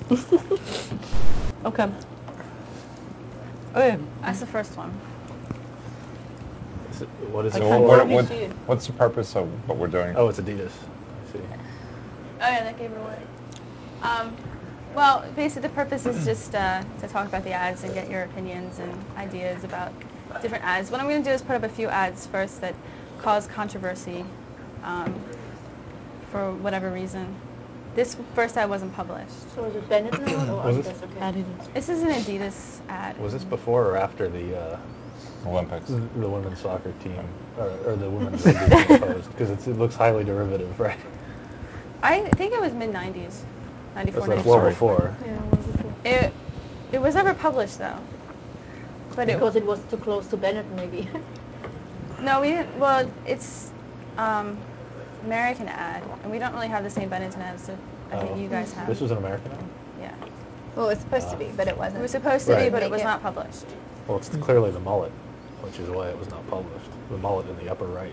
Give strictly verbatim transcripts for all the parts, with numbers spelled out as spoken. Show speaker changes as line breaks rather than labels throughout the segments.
Okay. Okay.
That's the first one.
Is it, what is
I
it?
can't
What,
remember.
what,
What,
Dude.
what's the purpose of what we're doing?
oh, it's Adidas. I see.
Oh yeah, that gave it away. Um, well, basically the purpose is just uh, to talk about the ads and get your opinions and ideas about different ads. What I'm going to do is put up a few ads first that cause controversy um, for whatever reason. This first ad wasn't published.
So is it Bennett now or
Was it-
Adidas? Okay.
Adidas.
This is an Adidas ad.
Was this before or after the uh,
Olympics.
the women's soccer team or, or the women's rugby team posed? Because it looks highly derivative, right?
I think it was mid nineties, ninety-four,
That's like well
ninety-five.
before.
Yeah, well before.
It, it was never published though. But it,
Because it was too close to Bennett, maybe.
no, we didn't. Well, it's um, American ad, and we don't really have the same Benetton ads that I
Oh.
think you guys have.
This was an American ad?
Yeah.
Well, it was supposed to
Uh,
be, but it
It
wasn't.
was supposed to be,
Right.
but it
Make
was
it-
not published.
Well, it's clearly the mullet, which is why it was not published. The mullet in the upper right.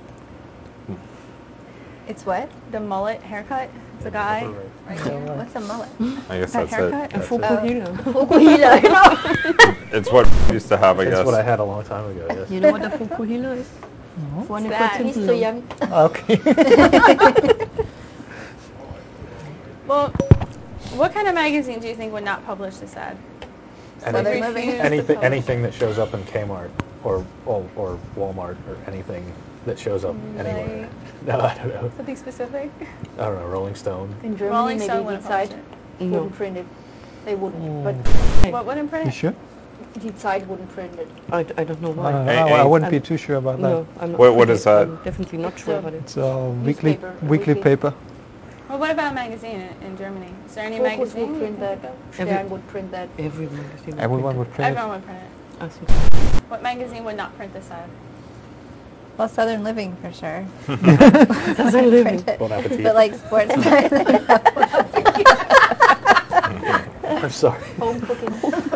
It's what?
The mullet haircut. It's a
In the
guy.
upper right.
Right
Yeah,
here.
what's a mullet?
I guess
That
that's
haircut?
it.
A
That's it.
fukuhila.
Fukuhila.
It's what we used to have, I
That's
guess.
what I had a long time ago, yes.
You know what a fukuhila is? One
that?
He's too young.
Okay.
Well, what kind of magazine do you think would not publish this ad?
Any-
Southern Living.
refuse to
anything,
publish
anything
it.
that shows up in Kmart or, or or Walmart or anything that shows up anywhere.
Like-
No, I don't know.
Something specific?
I don't know. Rolling Stone.
In Germany,
Rolling
maybe
Stone
the
wouldn't publish
side
it.
No.
wouldn't print it. They wouldn't, but
Hey,
What wouldn't print
You
it?
sure?
the side wouldn't print it.
I, I don't know
I
why.
don't know.
Hey,
I, I
hey.
wouldn't be
I'm-
too sure about that.
No, I'm not.
What- what is that?
I'm definitely not
It's
sure
a-
about it.
It's a weekly
Newspaper,
weekly
weekly.
paper.
Well, what about a magazine in, in Germany? Is there any
Focus
magazine?
would
you
print
can
that.
think of?
Stern
Every-
would print that.
Every magazine.
Everyone would print
Everyone would print it.
I see.
What magazine would not print this ad?
Well, Southern Living for sure.
Southern Living.
Bon appetit.
But like sports.
I'm sorry.
Home cooking.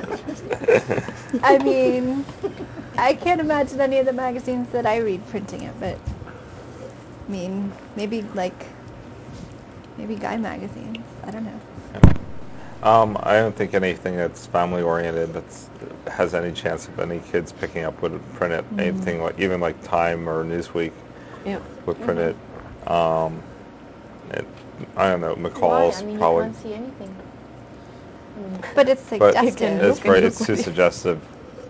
I mean, I can't imagine any of the magazines that I read printing it, but I mean, maybe like maybe guy magazines. I don't know.
Um, I don't think anything that's family oriented that's has any chance of any kids picking up would print it.
Mm-hmm.
Anything like even like Time or Newsweek
Yeah.
would print
Mm-hmm.
it. Um, it. I don't know.
Why?
McCall's
I mean,
probably.
you can't see anything. I mean,
But it's
But
suggestive.
it's right. It's too suggestive.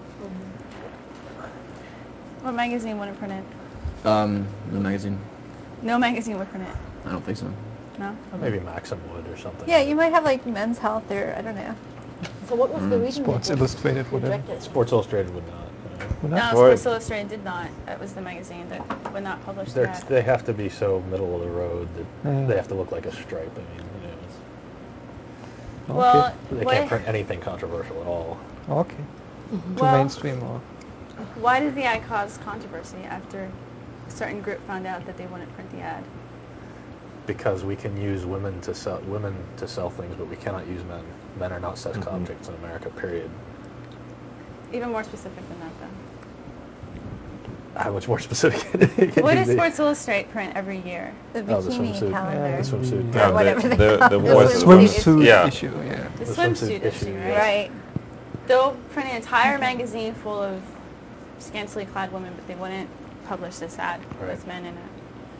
What magazine wouldn't print it?
Um, the magazine.
No magazine would print it.
I don't think so.
No?
Or maybe Maxim would or something.
Yeah, you might have like Men's Health or I don't know.
so what was the reason?
Sports
it was
Illustrated, whatever.
rejected?
Sports Illustrated would not. You know.
Would
No,
that?
What?
Sports Illustrated did not. That was the magazine that would not publish the
They're,
ad.
they have to be so middle of the road that
Yeah.
they have to look like a stripe. I mean, you know, it's-
Well,
they
what-
can't print anything controversial at all.
Okay. Too
Well-
mainstream or
Why did the ad cause controversy after a certain group found out that they wouldn't print the ad?
Because we can use women to sell women to sell things, but we cannot use men. Men are not sex
Mhm.
objects in America. Period.
Even more specific than that, though.
How much more specific? can
What
you
does
be?
Sports Illustrated print every year?
The
Oh, the
bikini
swimsuit.
calendar.
The swimsuit.
No,
Or whatever
the,
they
the,
call
the,
it.
The
what's it-
swimsuit
Yeah.
issue. Yeah.
The,
The
swimsuit,
swimsuit
issue,
issue,
right?
yeah.
Right.
They'll print an entire magazine full of scantily clad women, but they wouldn't publish this ad
Right.
with men in it.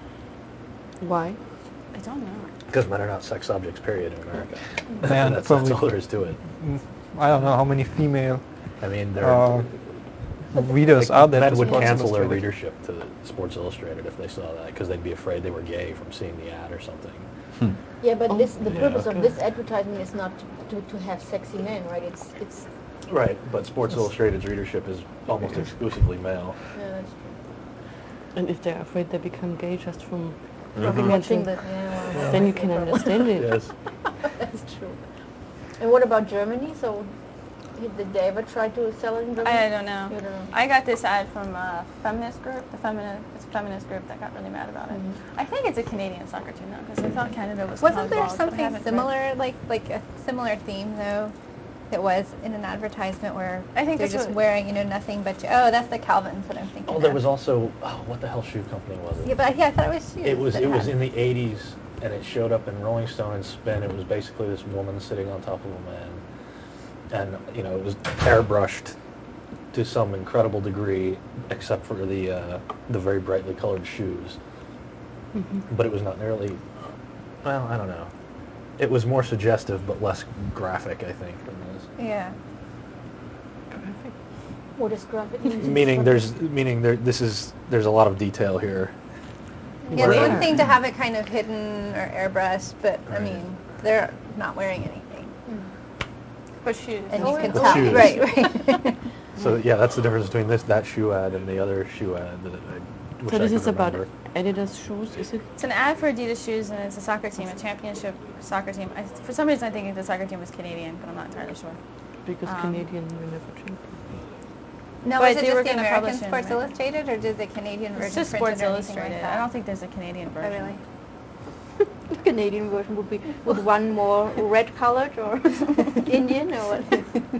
Why?
I don't know.
Because men are not sex objects. Period in America.
Man,
that's, that's
probably-
all there is to it.
Mm, I don't know how many female
I mean, they're.
uh, readers are there.
Men
to
would
Sports
cancel their
Illustrated.
readership to Sports Illustrated if they saw that because they'd be afraid they were gay from seeing the ad or something.
Yeah, but this the
Yeah,
purpose
okay.
of this advertisement is not to, to have sexy men, right? It's it's
Right, but Sports Illustrated's readership is almost exclusively male.
yeah, that's true.
And if they're afraid they become gay just from
From
looking at
watching
you,
the yeah, well,
then you
yeah,
can
probably.
understand it.
Yes.
That's true. And what about Germany? So did they ever try to sell it in Germany?
I don't know.
You don't know.
I got this ad from a feminist group. The feminist, it's a feminist group that got really mad about it.
Mhm.
I think it's a Canadian soccer team though, because I thought Canada was.
Wasn't there
involved, but I
something
haven't read-
similar, like like a similar theme though, that was in an advertisement where
I think
they're
that's
just
what-
wearing, you know, nothing but oh, that's the Calvin's what I'm thinking.
Oh, there
of.
was also oh, what the hell shoe company was it?
Yeah, but yeah, I thought it was shoes.
It was
that
it was
had-
in the eighties. and it showed up in Rolling Stone and Spin. It was basically this woman sitting on top of a man, and you know it was airbrushed to some incredible degree, except for the uh, the very brightly colored shoes.
Mm-hmm.
But it was not nearly. Well, I don't know. It was more suggestive, but less graphic, I think, than this.
Yeah.
Graphic.
What is graphic? mean?
Meaning, there's meaning there. This is there's a lot of detail here.
Yeah, it's
Where-
one thing to have it kind of hidden or airbrushed, but I
Right.
mean, they're not wearing anything,
For shoes.
and
Oh,
you can
Oh,
tell.
shoes.
Right, right.
So yeah, that's the difference between this that shoe ad and the other shoe ad that I wish
So
I
this
could
is about
remember.
Adidas shoes, is it?
It's an ad for Adidas shoes, and it's a soccer team, a championship soccer team. I, for some reason, I think the soccer team was Canadian, but I'm not entirely sure.
Because
Um,
Canadian will never change.
No,
But
is it
they were
just the
gonna
American
publish it in
Sports
America.
Illustrated, or did the Canadian version
It's just
print
Sports
it or anything
Illustrated.
like that?
I don't think there's a Canadian
Oh,
version.
really?
The Canadian version would be with one more red colored or Indian or what?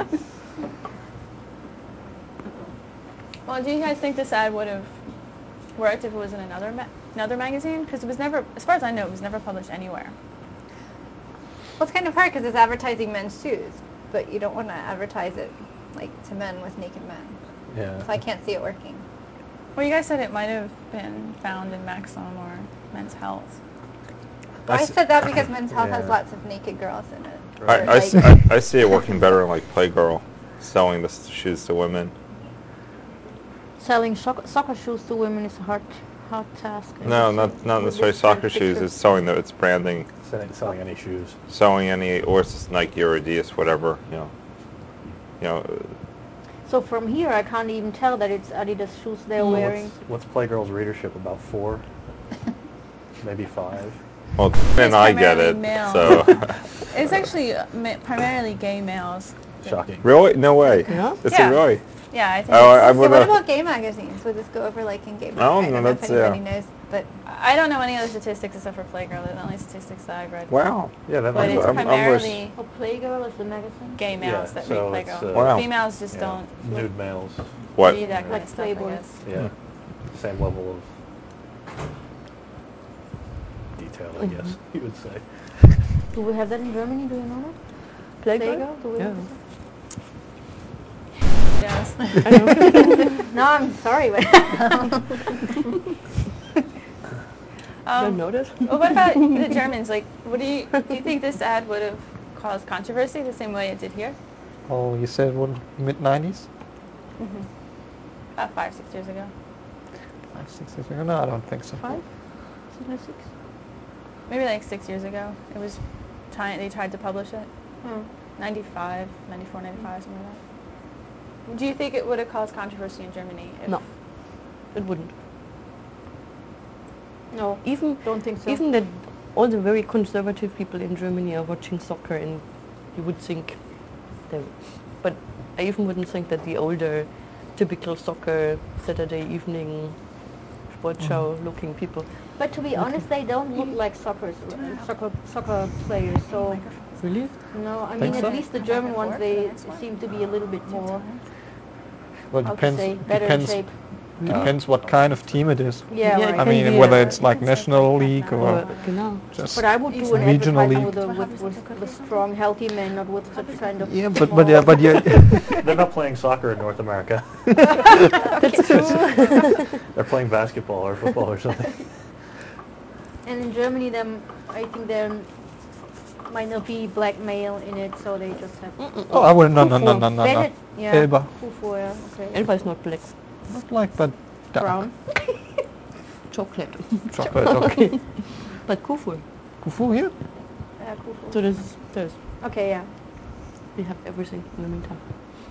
Well, do you guys think this ad would have worked if it was in another ma- another magazine? Because it was never, as far as I know, it was never published anywhere.
Well, it's kind of hard because it's advertising men's shoes, but you don't want to advertise it like to men with naked men.
Yeah.
So I can't see it working.
Well, you guys said it might have been found in Maxim or Men's Health.
Well, I
s-
said that because Men's Health has
Yeah.
lots of naked girls in it.
I,
Or,
I s-
like-
I- I see it working better in like Playgirl, selling the s- shoes to women.
Selling soccer, soccer shoes to women is a hard, hard task. I
No,
would
not
say,
not
with
necessarily
this kind of
soccer shoes.
picture.
It's selling the its branding,
Selling, selling any shoes.
selling any, or it's just Nike or Adidas, whatever. You know, you know. uh,
So from here, I can't even tell that it's Adidas shoes they're
Well,
wearing.
What's, what's Playgirl's readership? About four, maybe five.
Well, and I get
primarily
it.
male.
So
It's actually uh, ma- primarily gay males.
Shocking.
really, no way.
Yeah?
Is
Yeah.
it really?
Yeah, I think.
Oh,
it's-
I, I
So
would.
what
Uh,
about gay magazines? Would this go over like in gay?
I don't
I
know,
don't know if
that's,
anybody
yeah.
knows, but
I don't know any other statistics except for Playgirl. They're the only statistics that I've read.
wow.
Yeah, that
But
might
it's
work.
I'm- I'm
primarily
Oh, Playgirl is the magazine?
gay males
Yeah,
that
so
read
it's,
Playgirl.
uh,
Wow.
Females just
Yeah,
don't
nude males.
What?
read that kind
Like
of stuff, I
Playboy.
guess.
Yeah, same level of detail, I guess you would say.
Do we have that in Germany? Do you know that? Playgirl? Do we
Yeah.
have that?
Yes.
I know.
No, I'm sorry, but
Um,
Don't know that.
Well, what about the Germans? Like, what do you do? You think this ad would have caused controversy the same way it did here?
Oh, you said what, mid nineties?
Mm-hmm. About five, six years ago.
Five, six years ago? No, I don't think so.
five? Isn't it six?
Maybe like six years ago. It was trying. They tried to publish it.
Hmm.
ninety-five, ninety-four, ninety-five, something like that. Do you think it would have caused controversy in Germany? If
No, it wouldn't.
No,
Even
don't think so.
even that all the very conservative people in Germany are watching soccer, and you would think, they, but I even wouldn't think that the older, typical soccer Saturday evening sports show looking people.
But to be honest, they don't look like soccer soccer soccer players. So
Really?
no, I
Think
mean
so?
at least the
Come back
German
and
ones
forth
they
for the next one?
seem to be a little bit more
Well,
how
depends.
to say better
depends.
in shape.
Depends what kind of team it is.
Yeah,
Yeah, it
right.
I
can
mean,
be
whether
a-
it's like National League
Or
or
genau.
just.
But I would do an
Regional
advertising
league.
with, a, with, with, with strong, healthy men, not with such kind of
Yeah, but
small.
but yeah, but yeah.
They're not playing soccer in North America.
That's true.
They're playing basketball or football or something.
And in Germany, them I think there might not be black male in it, so they just have
Oh, I would no no no no no no.
Bennett, yeah,
Elba.
Kufur, yeah, okay.
Everybody's not black.
Not black, but dark.
Brown.
Chocolate.
Chocolate. Okay.
But Kufur.
Kufu here?
Yeah, Kufur.
So there's, there's,
Okay, yeah.
we have everything in the meantime.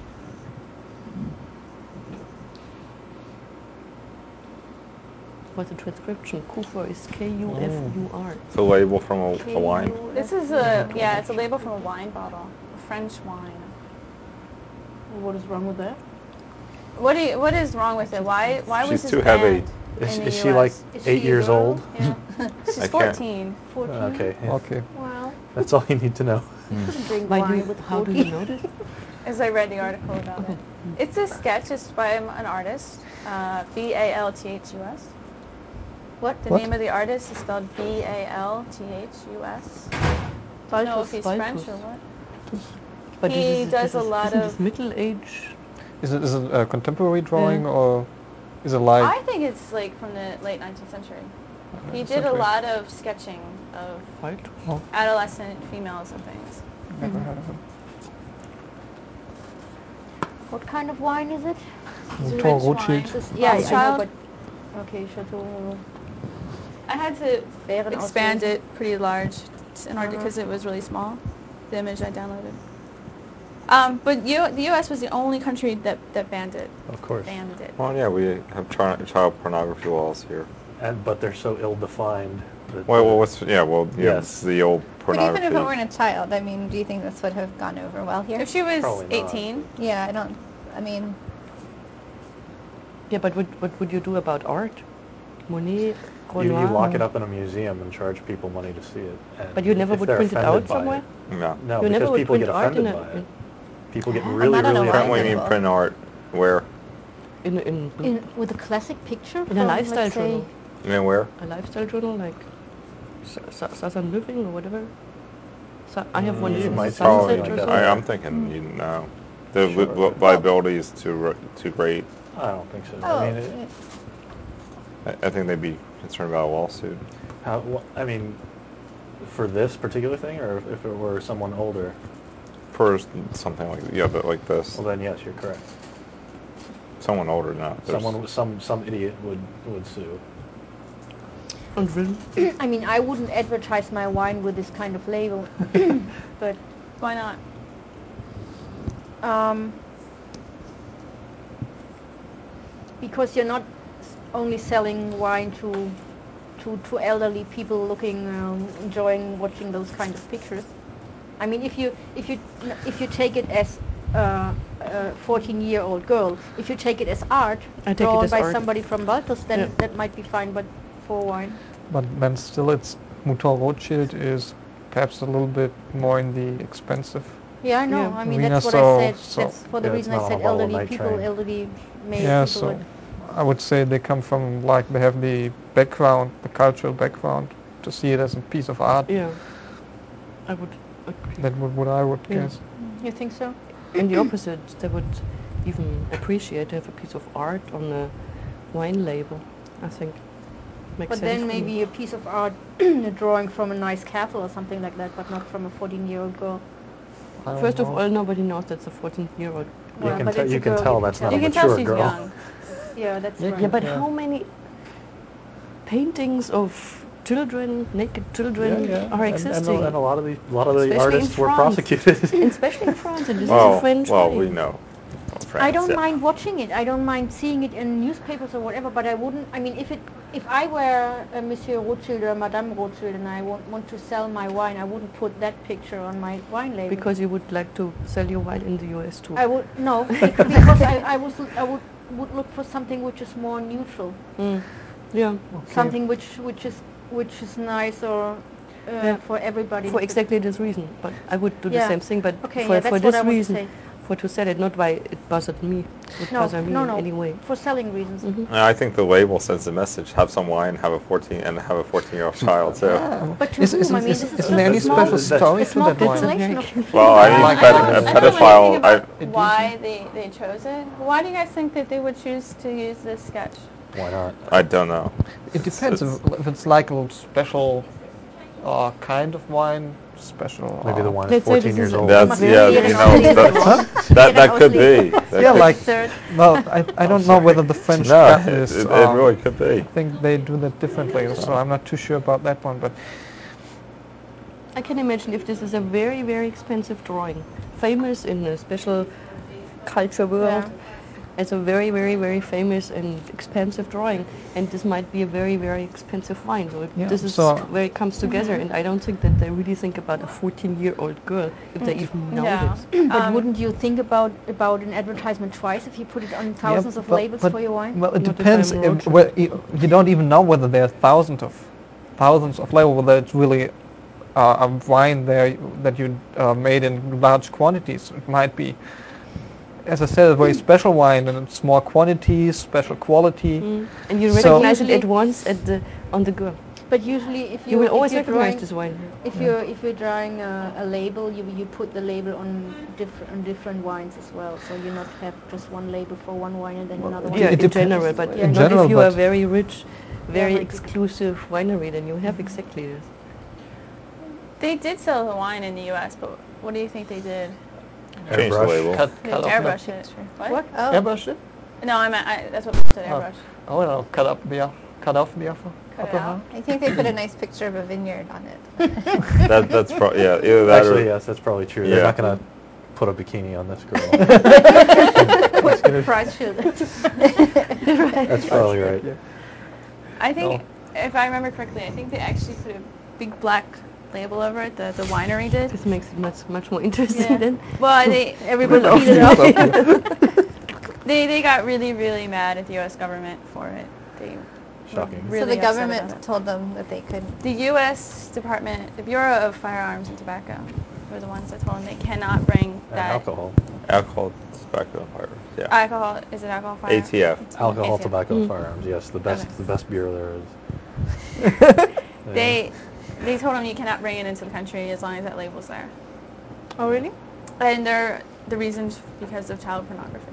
What's the transcription? Kufur is K U F U R.
It's a label from a, a wine.
This is a yeah. It's a label from a wine bottle, a French wine.
What is wrong with that?
What do you, What is wrong with it? Why Why was
She's
this
too heavy.
banned
Is,
in the
is
U S?
she like
Is
eight
she a
years
girl?
old?
Yeah. She's
I can't-
fourteen.
fourteen?
Okay, yeah.
Okay.
Wow.
That's all you need to know.
Drink
Why do
wine
you,
with
how do
fourteen.
you know this?
As I read the article about it. It's a sketch. It's by an artist, uh, B A L T H U S.
What?
The
What?
name of the artist is spelled B A L T H U S. I don't know if he's
Balthus.
French or what.
But
He
this is,
does
this
a
is,
lot
isn't
of-
this Middle Age?
Is it is it a contemporary drawing
Yeah.
or is it like?
I think it's like from the late nineteenth century. He
nineteenth
did a
century?
lot of sketching of
Right?
Oh,
adolescent females and things.
never heard of him.
What kind of wine is it?
It's a
Mouton
rich
Rothschild.
wine.
This, yeah, I know,
Rothschild.
but okay, Chateau
I had to
Beeren
expand
Auswählen.
it pretty large in order
Uh-huh.
because it was really small, the image I downloaded. Um, but U- the U S was the only country that, that banned it.
Of course.
Banned it.
Well, yeah, we have chi- child pornography laws here.
And but they're so ill-defined. That
Well,
the-
well what's yeah, well, you know,
Yes.
the old
But
pornography.
even if it weren't a child, I mean, do you think this would have gone over well here?
If she was
Probably not,
eighteen,
Yeah, I don't. I mean,
Yeah, but what, what would you do about art? Monet,
You,
Renoir?
you lock it up in a museum and charge people money to see it. And
But you never
if
would
they're
print it
offended
out
by
somewhere?
It,
No.
no,
You never
because
would
people
print
get
art in
offended
a-
by it.
in-
People get
Well,
really,
not on a
really
wine
Print, what do you
offended.
mean
label.
print art? Where?
In, in,
in, with a classic picture
in
from,
a lifestyle
let's say,
journal.
You mean where?
A lifestyle journal like Su- Su- Southern Living or whatever. So I have one
Mm, you
from
might
the
see something
Sunset
like
or
that.
something.
I, I'm thinking you know. The
Sure.
li- li- liability is too ri- too great.
I don't think so.
oh,
I mean, it,
I, I think they'd be concerned about a lawsuit.
how, wh- I mean, for this particular thing, or if it were someone older,
For s- something like yeah, but like this.
well then yes, you're correct.
Someone older, not there's-
Someone, some, some idiot would would sue.
And really?
I mean, I wouldn't advertise my wine with this kind of label, but
why not?
um, because you're not s- only selling wine to to, to elderly people looking, um, enjoying watching those kind of pictures. I mean, if you if you if you take it as uh, a fourteen-year-old girl, if you take it as art
I take it
drawn
as
by
art.
somebody from Balthus, then
Yeah.
that might be fine. But for wine,
But then still, it's Mouton Rothschild is perhaps a little bit more in the expensive.
yeah, I know.
Yeah.
I mean,
Arena,
that's what
so-
I said.
so-
That's for the
Yeah, it's
reason I
not on
said
a bottle of
elderly
night
people,
train.
elderly male
Yeah,
people.
so
would-
I would say they come from like they have the background, the cultural background to see it as a piece of art.
Yeah. I would agree.
That would what I would
Yeah.
guess.
You think so?
In the opposite, they would even appreciate to have a piece of art on a wine label, I think. Makes
But
sense
then
for me.
maybe a piece of art, a drawing from a nice castle or something like that, but not from a fourteen-year-old girl.
I don't
First of
know.
all, nobody knows that's a fourteen-year-old.
You
Well,
can,
but
te-
it's a
you can
girl,
tell
you can
that's
tell.
not
You
a
can tell
mature
she's
girl.
young.
Yeah, that's
Yeah,
right.
Yeah, but
Yeah.
how many paintings of children, naked children,
Yeah, yeah.
are
And, and,
existing?
a- and a lot of the a lot of the
Especially in
artists were
France.
prosecuted.
And especially in France, and this
well,
is a French
well,
wine.
we know. France,
I don't
yeah.
mind watching it. I don't mind seeing it in newspapers or whatever. But I wouldn't. I mean, if it, if I were a Monsieur Rothschild or Madame Rothschild and I want, want to sell my wine, I wouldn't put that picture on my wine label.
Because you would like to sell your wine in the U S too.
I would no, bec- because I, I was I would would look for something which is more neutral,
Mm. Yeah,
something which which is which is nice or uh,
Yeah.
for everybody.
for
to-
exactly this reason. But I would do the
Yeah.
same thing, but
Okay,
for,
yeah,
for
that's
this
what I would
reason,
say.
for to sell it, not why it bothered me. Would
No,
bother me
no,
in
no.
any way.
For selling reasons.
Mhm.
And I think the label sends a message: have some wine, have a fourteen, and have a fourteen-year-old child too.
Yeah.
But to
Is,
whom?
isn't,
I mean,
is,
this is
isn't
just
there
a
any
small-
special
That's-
story
A
to
small
that wine?
population of
That's
Well, I
female
mean,
Like
I
ped-
don't,
a-
a
I don't know
pedophile.
anything about
I-
why they, they chose it. Why do you guys think that they would choose to use this sketch?
Why not?
I, I don't know.
It depends
It's-
if, if it's like a special uh, kind of wine, special.
Maybe the
uh,
wine is
Let's say
fourteen
this
years
is a-
old.
That's
Very
yeah,
very
you know,
expensive.
that's, that that could be. That
Yeah,
could-
like
Third.
well, I, I don't know whether the French
no,
got
it,
this.
it, it
um,
really could be.
I think they do that differently, so I'm not too sure about that one. But
I can imagine if this is a very, very expensive drawing, famous in a special culture world,
Yeah.
as a very, very, very famous and expensive drawing, and this might be a very, very expensive wine. So it-
Yeah,
this is
so-
where it comes together, and I don't think that they really think about a fourteen-year-old girl, if they even know
Yeah.
this.
But
Um,
wouldn't you think about about an advertisement twice if you put it on thousands
yeah,
of
but-
labels
but-
for your wine?
Well, it
Not if
depends.
I'm
If,
Rothschild.
well, you, you don't even know whether there are thousands of thousands of labels, whether it's really uh, a wine there that you uh, made in large quantities. It might be as I said, a very special wine and in small quantities, special quality.
Mm. And you
So-
recognize it
Usually-
at once at the on the go.
But usually, if you
You will
if
always
you're
recognize
drawing,
this wine.
if you're if you're drawing a, a label, you you put the label on different on different wines as well. So you not have just one label for one wine and then
Well,
another
it
one.
Yeah,
it
in
depends.
general, but
Yeah,
in
not
general,
if you are
but-
very rich, very
very
exclusive winery, then you have exactly this.
They did sell the wine in the U S, but what do you think they did?
Change the
Airbrush.
label.
Cut,
They
cut off
airbrush it. What?
What?
Oh.
Airbrush it?
No, I meant I, that's what said
Oh.
airbrush.
Oh, no, cut up the o- cut off the upper,
Cut it
upper
out.
half.
I think they put a nice picture of a vineyard on it.
That that's probably yeah. Either that
Actually,
or
yes, that's probably true.
Yeah.
They're not gonna put a bikini on this girl.
Price shield.
That's probably right.
Yeah.
I think,
No.
if I remember correctly, I think they actually put a big black label over it. The the winery did.
This makes it much much more interesting
Yeah.
then.
Well, they
Everybody
Well,
clean it up.
they they got really really mad at the U S government for it. They were
Shocking.
really
so the
upset
government
about it.
told them that they couldn't.
The U S Department, the Bureau of Firearms and Tobacco, were the ones that told them they cannot bring
And
that
alcohol.
alcohol, tobacco, and firearms. Yeah.
alcohol. Is it alcohol? Fire?
A T F.
Alcohol,
A T F.
tobacco,
Mm.
and firearms. Yes, the best
Okay.
the best bureau there is. Yeah.
They they told them you cannot bring it into the country as long as that label's there.
Oh really?
And they're the reasons because of child pornography.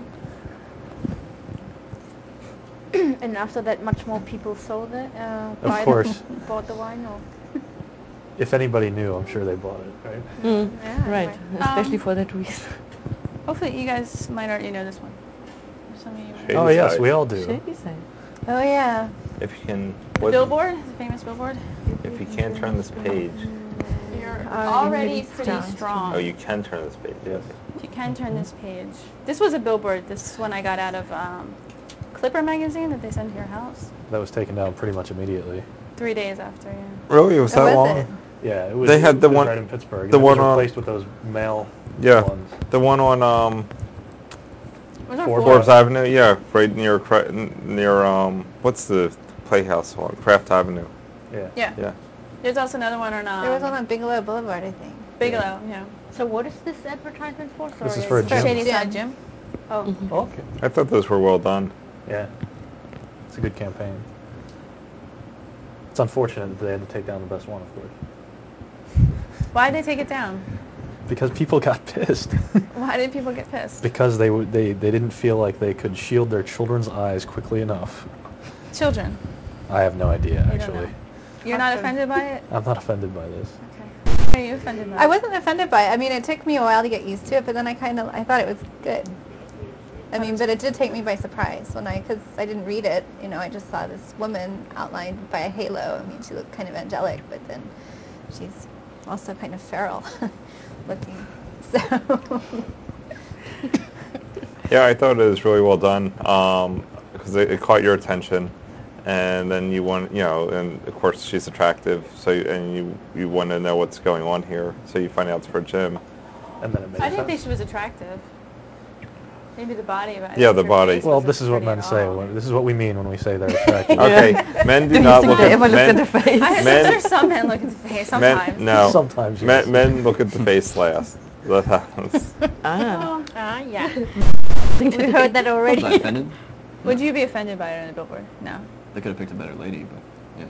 And after that, much more people sold it. Uh,
Of
buy-
course.
bought the wine, or
If anybody knew, I'm sure they bought it, right?
Mm.
yeah,
Right,
anyway.
especially
Um,
for that reason.
Hopefully you guys might already know this one. Some of you might.
Shady
Oh yes,
side.
we all do.
Shady side.
Oh yeah.
If you can,
The
what-
billboard, the famous billboard.
If you can't turn this page,
You're
Already
already
really
pretty
strong.
strong.
oh, you can turn this page.
Yes.
If you can turn this page. This was a billboard. This one I got out of um, Clipper magazine that they send to your house.
That was taken down pretty much immediately.
Three days after, yeah.
Really, was
Oh,
that
was
long?
it?
Yeah, it was.
They had
it
the
was
one-
right in Pittsburgh.
the
and it was
one on-
replaced with those male
Yeah,
ones.
the one on um,
Was that
Forbes.
Forbes Avenue. Yeah, right near Cra- near um, what's the Playhouse one? Craft Avenue.
Yeah.
Yeah.
Yeah.
There's also another one on um,
There was one on Bigelow Boulevard, I think.
Bigelow, yeah.
So what is this advertisement for? Sorry,
This is
I
for a
didn't-
gym.
Shady
Gym.
Side Gym.
Oh,
Mhm.
Okay.
I thought those were well done.
Yeah. It's a good campaign. It's unfortunate that they had to take down the best one, of course,
Why did they take it down?
because people got pissed.
Why did people get pissed?
Because they w- they they didn't feel like they could shield their children's eyes quickly enough.
Children.
I have no idea,
You don't
actually.
know. You're not
Awesome.
offended by it?
I'm not offended by this.
Okay. Are you offended by it?
I wasn't offended by it. I mean, it took me a while to get used to it, but then I kind of I thought it was good. I mean, but it did take me by surprise when I, because I didn't read it. You know, I just saw this woman outlined by a halo. I mean, she looked kind of angelic, but then she's also kind of feral looking. So
Yeah, I thought it was really well done because it, it caught your attention, and then you want, you know, and of course she's attractive, so you, and you you want to know what's going on here, so you find out it's for Jim.
And then it made
I didn't
sense.
think she was attractive. Maybe the body, but I
Yeah,
didn't
the
think her
body.
face
Well,
wasn't
this is what
pretty
men
at
say.
all.
When, this is what we mean when we say they're attractive.
Okay, men do
Do you
not
think
look
they
at
ever looked at
men.
the face?
I
Men-
there's some men look at the face sometimes.
Men, no,
Sometimes, yes.
men, men look at the face last. That happens.
Ah.
ah, yeah.
We've
We've heard that
Was I
already.
offended?
Would you be offended by it on the billboard? No.
They could have picked a better lady, but yeah.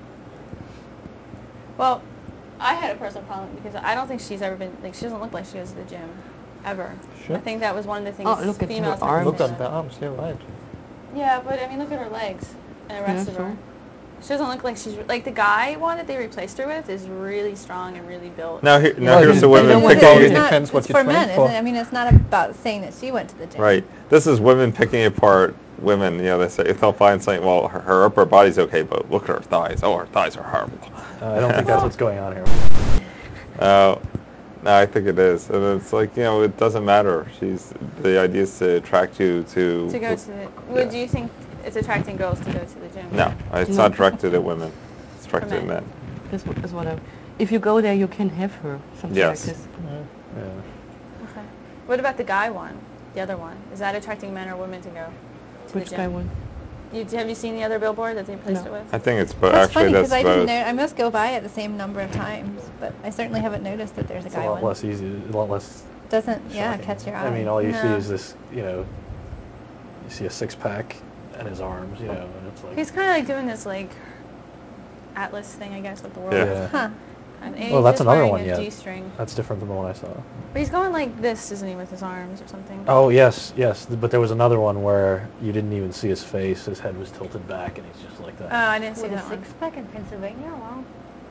Well, I had a personal problem because I don't think she's ever been like she doesn't look like she goes to the gym, ever.
Sure.
I think that was one of the things
Oh, look at her
females tend to
arms.
Look
say
at the
that.
arms, yeah, right.
Yeah, but I mean, look at her legs and the rest
Yeah,
of
so?
her. She doesn't look like she's like the guy one that they replaced her with is really strong and really built.
Now, here, now
Yeah,
here's the
you
women
don't want
it's,
to-
picking.
it's not,
depends what
it's
you
for
train
men,
for.
isn't it? I mean, it's not about saying that she went to the gym.
Right. This is women picking apart women. You know, they say they'll find something. Well, her, her upper body's okay, but look at her thighs. Oh, her thighs are horrible.
Uh, I don't think that's what's going on here.
Oh, no, I think it is, and it's like, you know, it doesn't matter. She's the idea is to attract you to.
To go to the. Would
Yeah.
you think it's attracting girls to go to the gym?
No, it's
No.
not directed at women. It's directed at
men.
men.
That's what, that's what I. If you go there, you can have her. Something
Yes.
like this.
Yeah.
Okay. What about the guy one? The other one is that attracting men or women to go to
Which
the gym?
guy won?
You, have you seen the other billboard that they replaced
No.
it with?
I think it's both.
That's
Actually,
funny
that's
because I didn't
both.
know. I must go by it the same number of times, but I certainly haven't noticed that there's a
It's
guy
a lot
one.
less easy, a lot less
doesn't, yeah,
shocking.
catch your eye.
I mean, all you see
No.
is this, you know, you see a six pack and his arms, you know, and it's like.
He's kind of like doing this like atlas thing, I guess, with the world.
Yeah.
Yeah.
Huh.
And
Well,
he's
that's
just
another
wearing
one
a
yet.
G-string.
That's different than the one I saw.
But he's going like this, isn't he, with his arms or something?
Oh yes, yes. th- But there was another one where you didn't even see his face. His head was tilted back, and he's just like that.
Oh, I didn't see
With a
that one.
six pack in Pennsylvania, wow.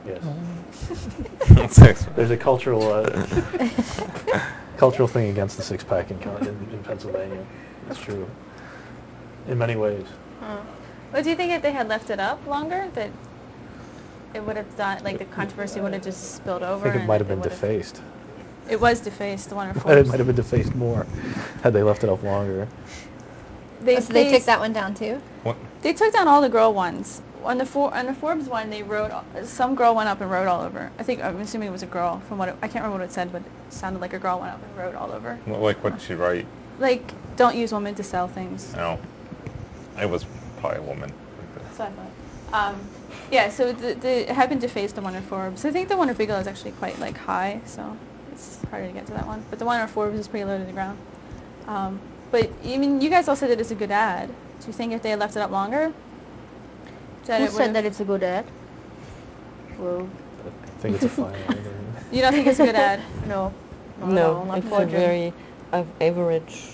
Yes.
Six.
There's a cultural uh, cultural thing against the six pack in, Cal- in in Pennsylvania. That's true. In many ways.
Huh. But do you think if they had left it up longer, that it would have done, like the controversy would have just spilled
I
over?
think it
and
might
that
have been
they would've-
defaced.
It was defaced, the one in
It
Forbes.
might have been defaced more had they left it up longer.
They,
Oh, so they took
faced-
that one down too?
What?
They took down all the girl ones. On the for, on the Forbes one, they wrote some girl went up and wrote all over. I think I'm assuming it was a girl. From what it, I can't remember what it said, but it sounded like a girl went up and wrote all over.
What- Like what did she write?
Like, don't use women to sell things.
No. It was probably a woman.
So I thought. Um, yeah, so the, the, it had been defaced, the one in Forbes. I think the one in Bigelow is actually quite like high, so it's harder to get to that one. But the one in Forbes is pretty low to the ground. Um, but I mean, you guys all said that it's a good ad. Do you think if they had left it up longer, that
Who
it
said
would've-
that it's a good ad? Well,
I think it's a fine.
You don't think it's a good ad?
no. Not at
No,
all, not
it's
for
a
Jim.
very av- average,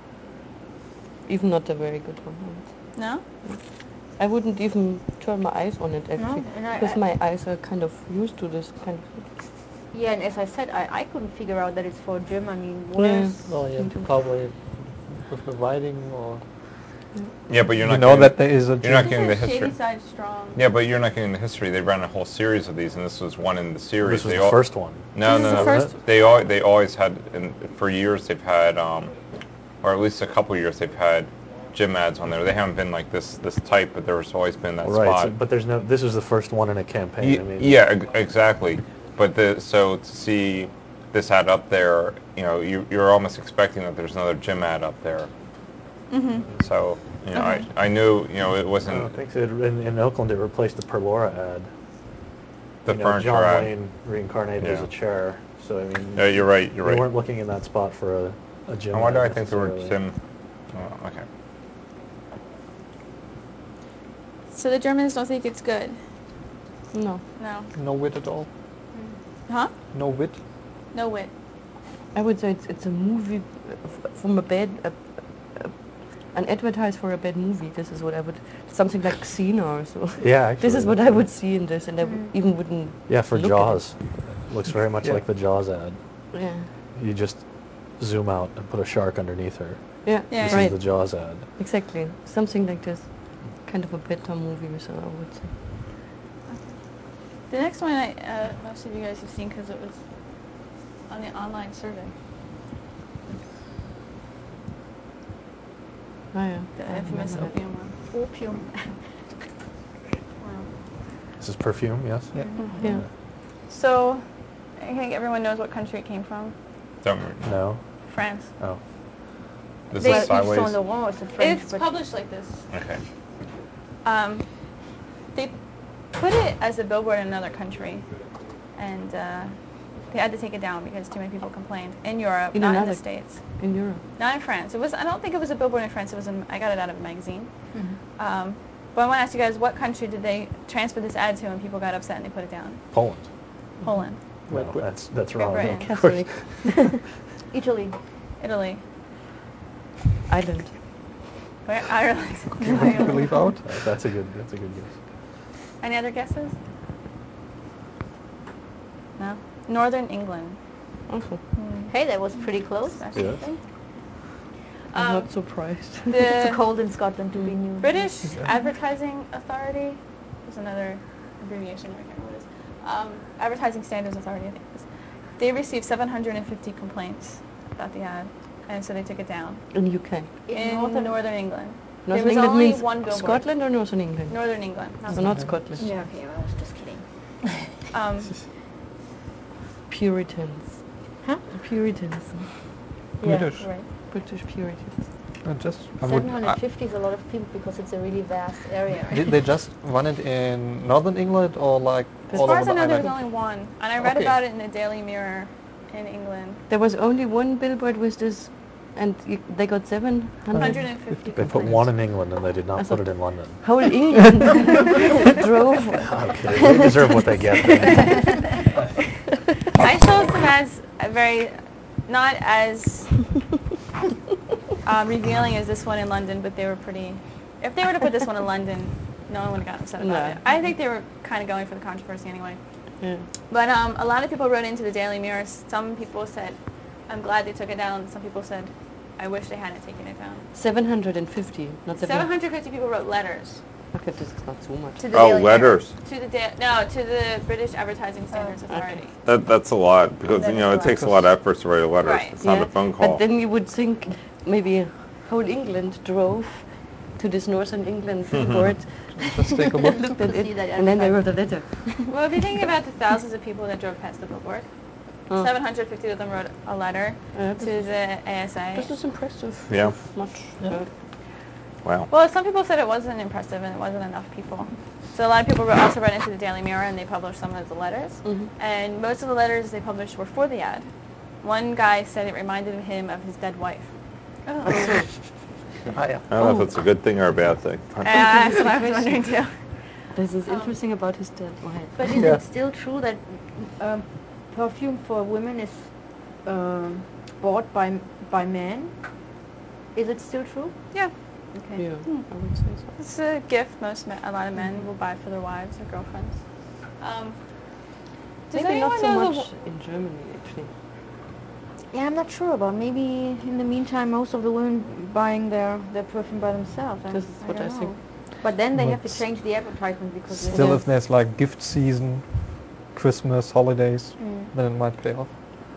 even not a very good one.
No?
I wouldn't even turn my eyes on it actually,
No, and I-
because
I-
my eyes are kind of used to this kind of thing.
Yeah, and as I said, I, I couldn't figure out that it's for Jim. I mean,
Yeah.
where's...
Well, yeah,
Me too.
probably with the writing or
Yeah, but you're
you
not
know
getting,
that there is a
you're not
Jim.
getting the
This is
history.
Shady Side Strong.
Yeah, but you're not getting the history. They ran a whole series of these, and this was one in the series.
This was
they
the
all,
first one.
No,
This
no,
is
no.
the first-
They all they always had, and for years they've had, um, or at least a couple years they've had gym ads on there. They haven't been like this this type, but there's always been that
Right,
spot.
so, but there's no. This was the first one in a campaign.
Ye-
I mean,
yeah, ex- exactly. But the so to see this ad up there, you know, you you're almost expecting that there's another gym ad up there.
Mm-hmm.
So you know,
Okay.
I I knew you know it
I
wasn't
don't think so. It, in, in Oakland, it replaced the Perlora ad.
the
you know,
furniture
John
ad.
Wayne reincarnated as
Yeah.
a chair. So I mean,
Yeah, you're right. You're
we
right.
weren't looking in that spot for a, a gym.
And why
ad
do I think the word
necessarily.
gym? Oh, okay.
So the Germans don't think it's good?
No,
No.
No wit at all.
Huh?
No wit.
No wit.
I would say it's it's a movie f- from a bad, a, a, an advertise for a bad movie. This is what I would, something like Xena or so.
Yeah, actually.
This is what I would see in this, and I w-
Mm.
even wouldn't.
Yeah, for
look at it.
Jaws, it looks very much
Yeah.
like the Jaws ad.
Yeah,
You just zoom out and put a shark underneath her.
yeah,
Yeah,
This
yeah.
right.
is the Jaws ad.
Exactly, something like this, kind of a better movie, so I would say.
The next one, I, uh, most of you guys have seen because it was on the online survey.
Oh yeah.
The
I
infamous
remember that.
opium one.
Opium.
Wow.
This is perfume, yes?
Yeah.
Yeah.
So, I think everyone knows what country it came from.
Don't worry.
No.
France.
Oh.
This
They-
is
Yves
sideways.
Saint Laurent is a French,
It's
but
published like this.
Okay.
Um, they put it as a billboard in another country, and uh, they had to take it down because too many people complained in Europe,
In
not in
another-
the States,
In Europe.
not in France. It was. I don't think it was a billboard in France. It was. A, I got it out of a magazine.
Mhm.
Um, but I want to ask you guys, what country did they transfer this ad to, and people got upset and they put it down?
Poland.
Poland,
No,
Great Britain.
that's that's
Great
wrong.
Britain.
Of course.
Catholic.
Italy.
Italy,
Ireland.
where Ireland.
You believe out?
Uh, that's a good. That's a good guess.
Any other guesses? No. Northern England.
Also,
Hey, that was pretty close.
That's
Yes.
something.
I'm
Um,
not surprised.
It's too
The
cold in Scotland to be new.
British Advertising Authority is another abbreviation. I can't remember what it is. Um, Advertising Standards Authority, I think it is. They received seven hundred fifty complaints about the ad, and so they took it down.
In U K.
In,
Northern-
Northern England.
Northern
there was
England
only
means
one billboard.
Scotland or Northern England?
Northern England.
So not Scotland.
Yeah, okay, I was just kidding.
Um,
Puritans.
Huh?
Puritans.
Yeah,
British.
right.
British Puritans.
I just I would. I,
seven hundred fifty is a lot of people because it's a really vast area.
did they just run it in northern England or like
as
all
far
over
as I
the
know, there was
island?
only one, and I read
Okay.
about it in the Daily Mirror in England.
There was only one billboard with this, and y- they got seven
one
hundred.
hundred fifty
They put
complaints.
one in England and they did
I
not
thought-
put it in London.
Whole England drove.
Okay, they deserve what they get then.
I chose them as a very, not as um, revealing as this one in London, but they were pretty. If they were to put this one in London, no one would have gotten upset about
No.
it. I think they were kind of going for the controversy anyway.
Yeah.
But um, a lot of people wrote into the Daily Mirror. Some people said, "I'm glad they took it down." Some people said, "I wish they hadn't taken it down."
seven hundred fifty, not seven.
seven hundred fifty people wrote letters
Okay, this is not so much.
to the
Oh,
Daily Mirror.
letters.
To the da- no, to the British Advertising Standards
okay.
Authority.
That that's a lot because
That
you
is
know
a
it
lot.
takes a lot of effort to write a letter.
Right.
It's not
Yeah,
a phone call.
But then you would think maybe whole England drove to this Northern England billboard,
Let's take a look.
looked at
To
it,
see that
and then they wrote a letter.
Well, if you think about the thousands of people that drove past the billboard,
Oh.
seven hundred fifty of them wrote a letter
Uh,
to
this,
the A S A.
this is impressive.
Yeah.
Much.
Yeah.
uh,
Wow.
Well, some people said it wasn't impressive and it wasn't enough people. So a lot of people wrote, also wrote into the Daily Mirror and they published some of the letters.
mhm.
And most of the letters they published were for the ad. One guy said it reminded him of his dead wife.
Oh, so
Ah, yeah.
I don't know
Oh.
if it's a good thing or a bad thing.
Uh, that's what I was wondering too.
this is interesting about his dead wife.
But is
Yeah.
it still true that um, perfume for women is um, bought by by men? Is it still true?
Yeah.
Okay.
Yeah, I would say so.
It's a gift most men, a lot of men will buy for their wives or girlfriends. Um, does
Maybe not
anyone
so
know
much
the,
in Germany, actually.
Yeah, I'm not sure about. Maybe in the meantime, most of the women buying their, their perfume by themselves. I,
This is what
don't
I
know.
think.
But then they
But
have to change the advertisement because they
Still,
Yeah.
if there's like gift season, Christmas, holidays,
Mm.
then it might pay off.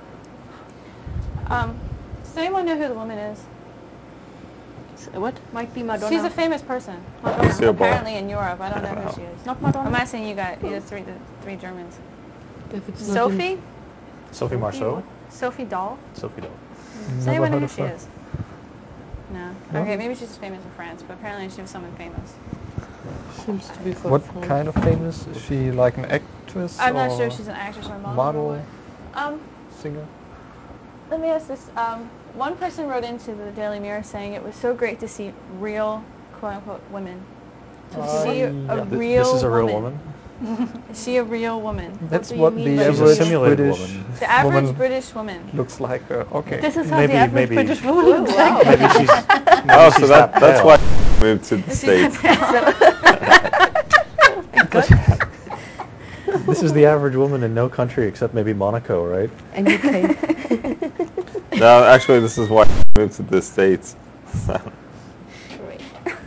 um, does anyone know who the woman is?
S- What?
might be Madonna.
She's a famous person.
Madonna.
Lucille Ball.
Apparently in Europe. I don't know who she is.
Not Madonna.
I'm not saying you guys, you three, the three Germans.
If it's not in-
Sophie?
Sophie Marceau?
Sophie Dahl?
Sophie Dahl.
Does
Never
anyone know
heard
who
of
she
her.
is? No.
No.
Okay, maybe she's just famous in France, but apparently she was someone famous.
Seems to be for
What
fun.
kind of famous? Is she like an actress
I'm not
or
sure if she's an actress or a model.
model,
Or what. Um,
singer?
let me ask this. Um, one person wrote into the Daily Mirror saying it was so great to see real, quote-unquote, women. To
Uh,
see a
yeah.
Th-
real
this is a real
woman.
woman?
Is she a real woman?
That's
do you
what
mean
the
by
She's a
average
simulated
British
woman.
The average
woman
British woman.
looks like her. Okay.
This is how
Maybe-
the average
maybe-
British woman
Oh,
looks
wow.
like.
Maybe she's. Maybe
Oh,
she's
so that
that
that's
pale.
why I moved to the States.
This is the average woman in no country except maybe Monaco, right?
And U K.
No, actually, this is why I moved to the States.
Great.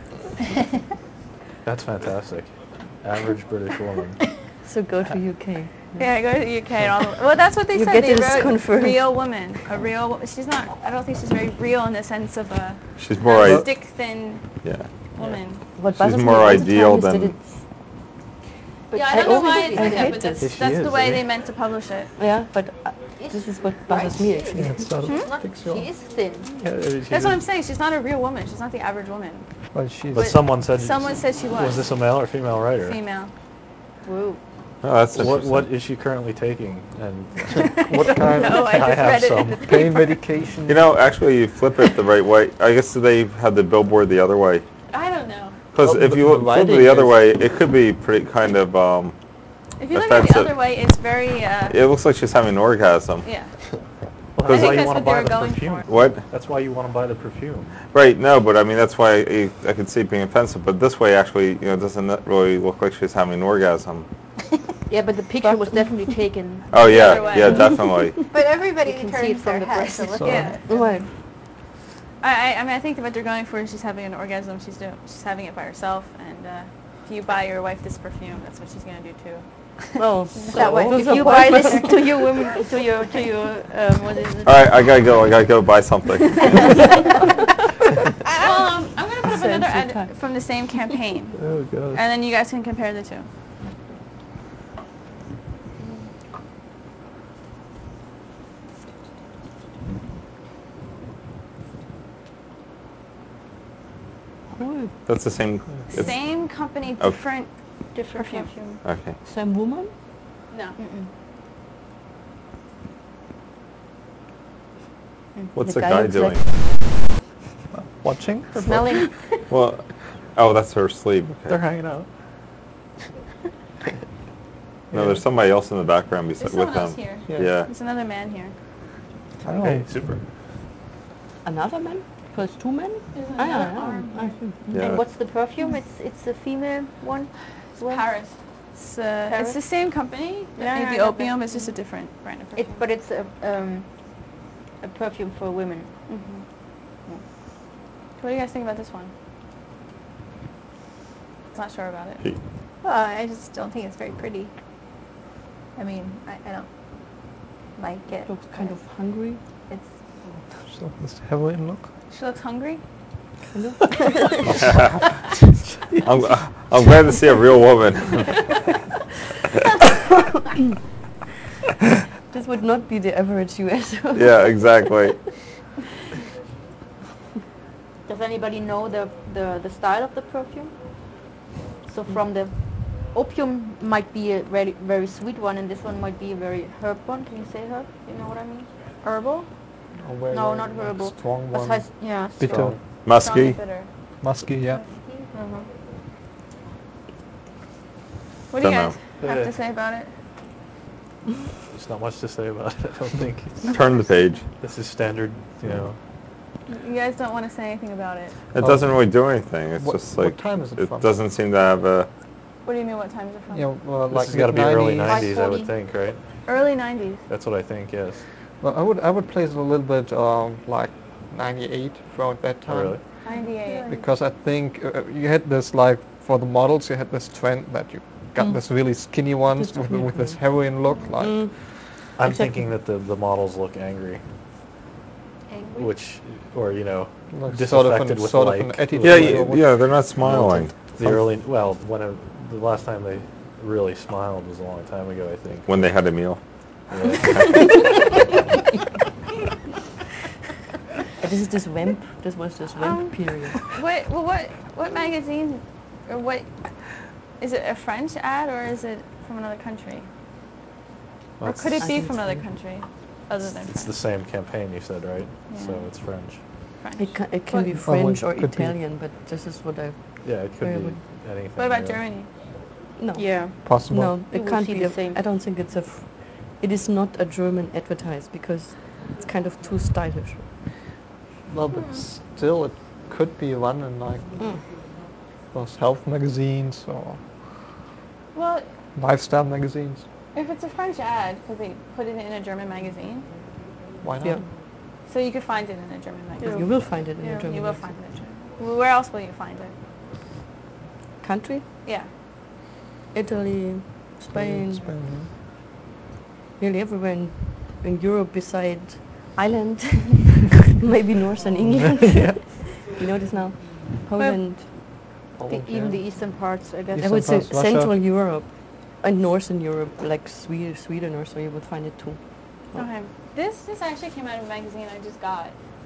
That's fantastic. Average British woman.
So go to U K.
Yeah, go to the U K and all the, well, that's what they
You
said.
get
They
this
wrote
confirmed.
real woman, a real. wo- She's not. I don't think she's very real in the sense of a
She's more
not a
I-
stick thin
yeah.
woman.
What
She's
bothers me
more
all the
ideal
time is that
than-
it's
Yeah, I
I
don't know
always-
why it's
I
like that,
hate
but
this.
that's,
Yes, she
that's
is,
the way
eh?
they meant to publish it.
yeah, but uh, this is what bothers me actually.
Yeah, it's not
She's
a
not,
big
she
show.
is thin.
Yeah, I mean, she's
That's
a-
what I'm saying. She's not a real woman. She's not the average woman.
But she's
But someone said.
Someone said she was.
Was this a male or female writer?
Female.
Whoa.
Oh, that's
What
interesting.
What is she currently taking? And
what kind
No,
of
I just
I have
read it in
some.
the
pain
paper.
medication?
You know, actually, you flip it the right way. I guess they have the billboard the other way.
I don't know.
Because
Well,
if
the-
you
the
look, flip it
writing
the other
is-
way, it could be pretty kind of. Um,
If you look at the
Offensive.
other way, it's very. Uh,
it looks like she's having an orgasm.
yeah.
Well,
I
that's
think
why you
that's
want to
what they
buy
were
the
going
perfume.
for.
What?
That's why you want to buy the perfume.
Right. No, but I mean that's why I, I could see it being offensive. But this way, actually, you know, it doesn't really look like she's having an orgasm.
Yeah, but the picture was definitely taken.
Oh
The
yeah,
other way.
yeah, definitely.
But everybody
You can see it
turns
from
their
the
head
breast.
to look
So-
at it.
Right.
I, I, I mean, I think that what they're going for is she's having an orgasm. She's doing, she's having it by herself, and uh, if you buy your wife this perfume, that's what she's gonna do too.
Oh,
that what-
so
If you buy this to your women, to your to your um, what is it?
All right, I gotta go. I gotta go buy something.
Well, um, I'm gonna put up another
Sense of
ad
time.
from the same campaign,
Oh god.
and then you guys can compare the two.
cool.
That's the same. It's,
Same company,
Oh.
different
Different
perfume.
perfume.
okay.
Same woman?
No.
Mm-mm.
What's
The
the,
guy
guy,
looks
doing?
like-
Watching? Or
Smelling.
Well, oh, that's her sleeve. Okay.
They're hanging out.
No, there's somebody else in the background
There's
beside with
someone else
them.
here.
Yeah.
Yeah.
There's another man here.
Oh.
Hey, super.
Another man? Plus two men?
There's
Ah,
another
yeah, yeah.
arm
I
here.
see.
Yeah.
And what's the perfume? It's it's a female one. as well?
Paris. It's, uh,
Paris?
it's the same company that
Yeah,
made
I
the
know that.
opium. It's just a different brand of
It,
perfume.
but it's a um, a perfume for women.
Mhm. What do you guys think about this one? Not sure about it.
He-
Well, I just don't think it's very pretty. I mean, I, I don't like it.
Looks kind of hungry.
It's
So this heroin look.
She looks hungry.
I'm, I'm glad to see a real woman.
This would not be the average U S
Yeah, exactly.
Does anybody know the, the, the style of the perfume? So from the opium might be a very very sweet one, and this one might be a very herb one. Can you say herb? You know what I mean?
Herbal.
Or very,
No,
very,
not
like,
herbal.
Strong
What
one.
has- yeah,
Bitter.
strong.
Strong and
Musky.
bitter.
Musky, yeah.
Uh-huh.
What do you
Dunno.
guys have
Yeah.
to say about it?
There's not much to say about it. I don't think. It's,
Turn the page.
this is standard, you know.
You guys don't want to say anything about it.
It
Oh.
doesn't really do anything. It's
What-
just
what
like
time is it from?
doesn't seem to have a.
What do you mean? What time is it from?
Yeah, well,
This
like
has got to be early
nineties.
nineties, I would think, right?
Early nineties.
That's what I think. Yes.
Well, I would I would place it a little bit um, like ninety-eight around that
Oh,
time.
really?
ninety-eight.
Because I think uh, you had this like for the models you had this trend that you got
Mm.
this really skinny ones
This
with,
cute
with this
one.
heroin look like.
Mm.
I'm
Exactly.
thinking that the, the models look angry,
Angry?
which, or you know,
Like sort of an-
disaffected with
sort of
like.
an
with,
attitude.
Yeah,
like,
or
y-
what-
yeah, they're not smiling.
the early. Well, when I, the last time they really smiled was a long time ago, I think.
When they had a meal.
Yeah.
This is this wimp. This was this wimp
Um,
period.
What? Well, what? What magazine? Or what? Is it a French ad or is it from another country?
Well,
Or could it
I
be
think
from
it's
another
French.
country other than
It's the
French?
same campaign you said, right? So
Yeah.
it's French.
French.
It can, it can
What-
be
Well,
French
it
or
could be.
Italian, but this is what I.
Yeah, it could
Very
be
good.
anything.
What about
really.
Germany?
No.
Yeah.
Possible.
No,
You
it
will
can't
see
be.
the
A,
same.
I don't think it's a. F- it is not a German advertise because it's kind of too stylish.
Well, but still, it could be run in like
Mm.
those health magazines or
Well,
lifestyle magazines.
if it's a French ad, could they put it in a German magazine?
Why not?
Yeah,
So you could find it in a German magazine.
you will find it in
Yeah.
a German
You will
magazine.
find it in German. Well, where else will you find it?
Country,
Yeah.
Italy, Spain,
Spain, yeah.
nearly everywhere in, in Europe beside Ireland, maybe Northern England. You know this now? Poland.
The,
Poland,
even the
yeah.
eastern parts, I guess.
I
Eastern
would say
parts, Russia.
Central Europe and Northern Europe, like Sweden, Sweden or so, you would find it too. Oh.
Okay. This this actually came out of a magazine I just got.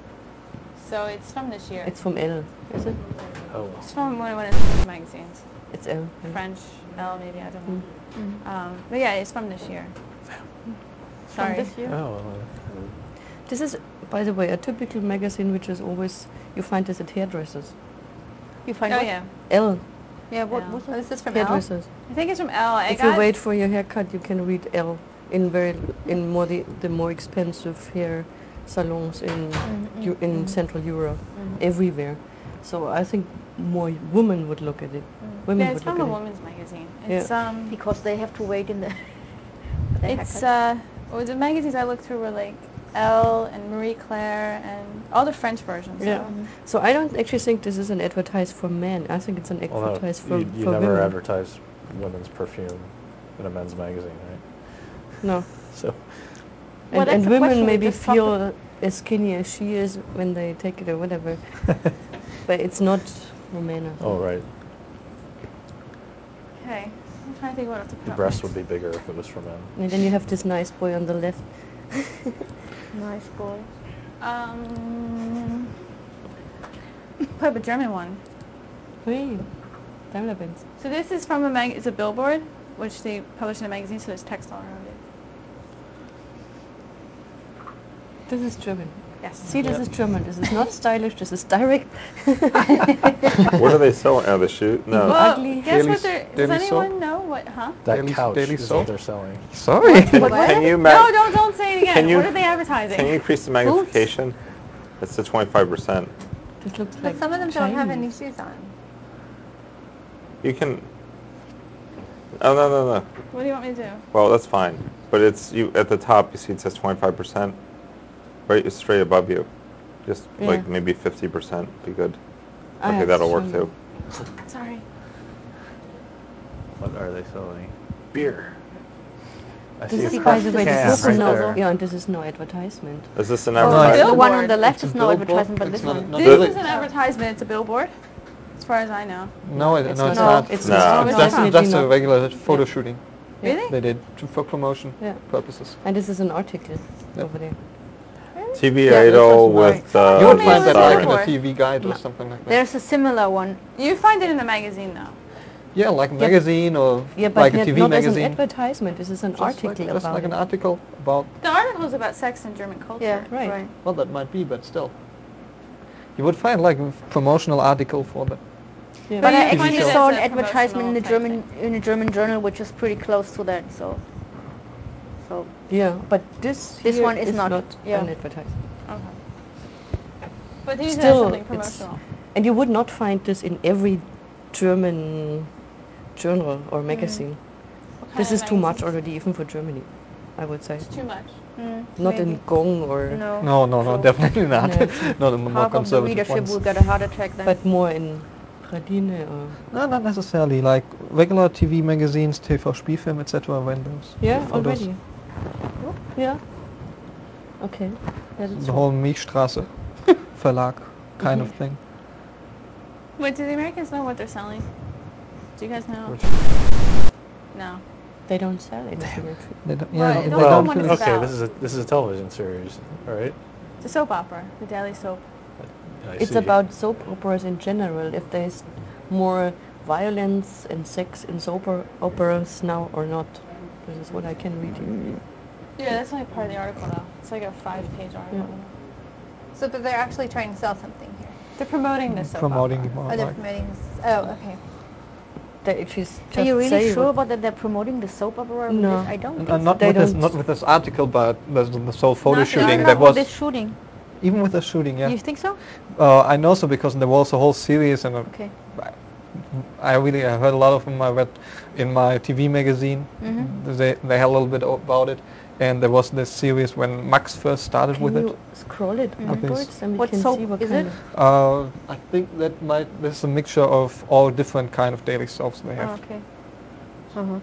So it's from this year.
It's from Elle, is it?
Oh.
It's from one one of the magazines.
It's Elle. yeah.
French, L maybe, I don't know.
Mm.
Um, but yeah, it's from this year.
From
Sorry.
this year.
Oh.
This is, by the way, a typical magazine which is always, you find this at hairdressers.
You find
Oh
what?
yeah.
Elle,
Yeah. What
Yeah.
was
Oh,
it?
this is from Elle?
hairdressers.
I think it's from L. I
If
got
you wait for your haircut, you can read Elle in very in more the, the more expensive hair salons in
Mhm,
Eu- in
mhm.
Central Europe,
Mhm.
everywhere. So I think more women would look at it. Women
yeah, it's
would
from a
look at
woman's magazine.
Yeah.
It's um
Because they have to wait in the. for their
it's
haircut.
uh well, the magazines I looked through were like Elle and Marie Claire and all the French versions.
it. Yeah.
So.
So I don't actually think this is an advertise for men. I think it's an
Well, no,
advertise for
you, you
for
never
women.
advertise women's perfume in a men's magazine, right?
No.
So.
Well,
And,
that's
and
the
women
question we
maybe
just talked
feel as skinny as she is when they take it or whatever. But it's not Romana.
Oh, right.
Okay. I'm trying to think what else to put
The
up
breast
next.
would be bigger if it was for men.
And then you have this nice boy on the left.
Nice boy.
Um, put up a German one.
Hey, Daimler-Benz.
So this is from a mag. It's a billboard, which they publish in a magazine, so there's text all around it.
This is German.
Yes.
See, this
Yeah.
is German. This is not stylish. This is direct.
What are they selling? Oh, the shoe? No.
Well,
Ugly.
guess
Daily
what
s-
they're. Does
daily
anyone
soap?
know what? Huh?
That
Daily-
couch
daily
is
soap?
what they're selling.
Sorry.
Can, can you ma-
No, don't don't say it again.
Can you-
what are they advertising?
Can you increase the magnification? It's to twenty-five percent.
This looks
But
like
some of them don't have any
Chinese.
shoes on.
You can. Oh no no no.
What do you want me to do?
Well, that's fine. But it's you at the top. You see it says twenty-five percent. Right, it's straight above you. Just
Yeah.
like maybe fifty percent. Be good.
I
Okay,
have
that'll work
some.
too.
Sorry.
What are they selling? Beer. I
This
see
is,
a
by the way,
can
this is
right
no.
there.
Yeah, and this is no advertisement.
Is this an
Oh,
The,
advertisement?
the one on the
Billboard.
left
It's
is
a
no
billboard.
advertisement, but
It's
this
not-
one.
not
This
really-
is an advertisement. It's a billboard, as far as I know.
No, it,
it's
no, it's
not.
not.
It's,
No.
it's
Oh, it's
Just,
not.
just a
not.
regular photo
Yeah.
shooting
Really?
they did to, for promotion
Yeah.
purposes.
And this is an article
Yep.
over there.
T V
Yeah, this
Idol
was
with.
nice.
Uh,
You would
me
find
it
that
was
like in a
billboard.
T V guide or
No.
something like that.
There's a similar one.
You find it in the magazine, though.
Yeah, like a magazine or
Yeah, but
like a
not,
T V
not as
magazine.
an advertisement. This is an
Just like,
article
just
about
like an
it.
article about.
The article is about sex and German culture.
Yeah,
Right.
right.
Well, that might be, but still, you would find like a promotional article for that.
Yeah.
But
you
I
find
actually
it as
saw
a
an advertisement in a
promotional
German
type
in a German journal, which is pretty close to that. So, so
Yeah, but this
This
here
one is not, yeah.
an advertisement.
Okay. But these are
Still,
something
it's,
promotional.
and you would not find this in every German journal or magazine.
What kind
This
of
is too much
magazines?
already, even for Germany, I would say.
It's too much.
mm,
Not
maybe.
in Gong or,
No,
No, no, no,
So
definitely not.
No.
Not in the more
half of the
conservative
readership
ones.
will get a heart attack then.
but more in Praline or.
No, not necessarily. Like regular T V magazines, T V Spielfilm, et cetera. When those
Yeah,
photos.
already. Yeah. Okay. Yeah, that's
The
right.
whole Milchstraße Verlag kind of thing.
Wait, do the Americans know what they're selling? Do you guys know?
Which-
No.
They don't sell anything actually.
They don't,
Well,
yeah,
don't
they
tell
Well,
them what
really-
it's
okay,
about.
this is a this is a television series, all right?
It's a soap opera, the Daily Soap.
I
It's
see.
about soap operas in general. If there's more violence and sex in soap o- operas now or not. This is what I can read here.
Yeah, that's only part of the article, though. It's like a five-page article.
Yeah.
So, but they're actually trying to sell something here.
They're promoting the soap
promoting
opera.
more
Oh, they're
like
promoting this. Oh, okay.
They actually s- just
Are you really
say
sure
what-
about that? They're promoting the soap opera? with
No.
this? I don't.
And,
think
and
so.
not
They
with this,
don't-
not with this article, but the, the sole photo
Not the
shooting.
article.
That
Not
was
this shooting.
even with the shooting. Yeah,
You think so?
uh, I know so because there was a whole series, and uh,
Okay.
I really I heard a lot of them. I read in my T V magazine.
Mhm.
They they had a little bit about it, and there was this series when Max first started
Can
with
you
it.
scroll it
Mhm.
upwards and we
What
can
soap
see what
is
kind
it?
of...
Uh, I think that might this is a mixture of all different kind of daily soaps they have.
Oh, okay. Uh-huh.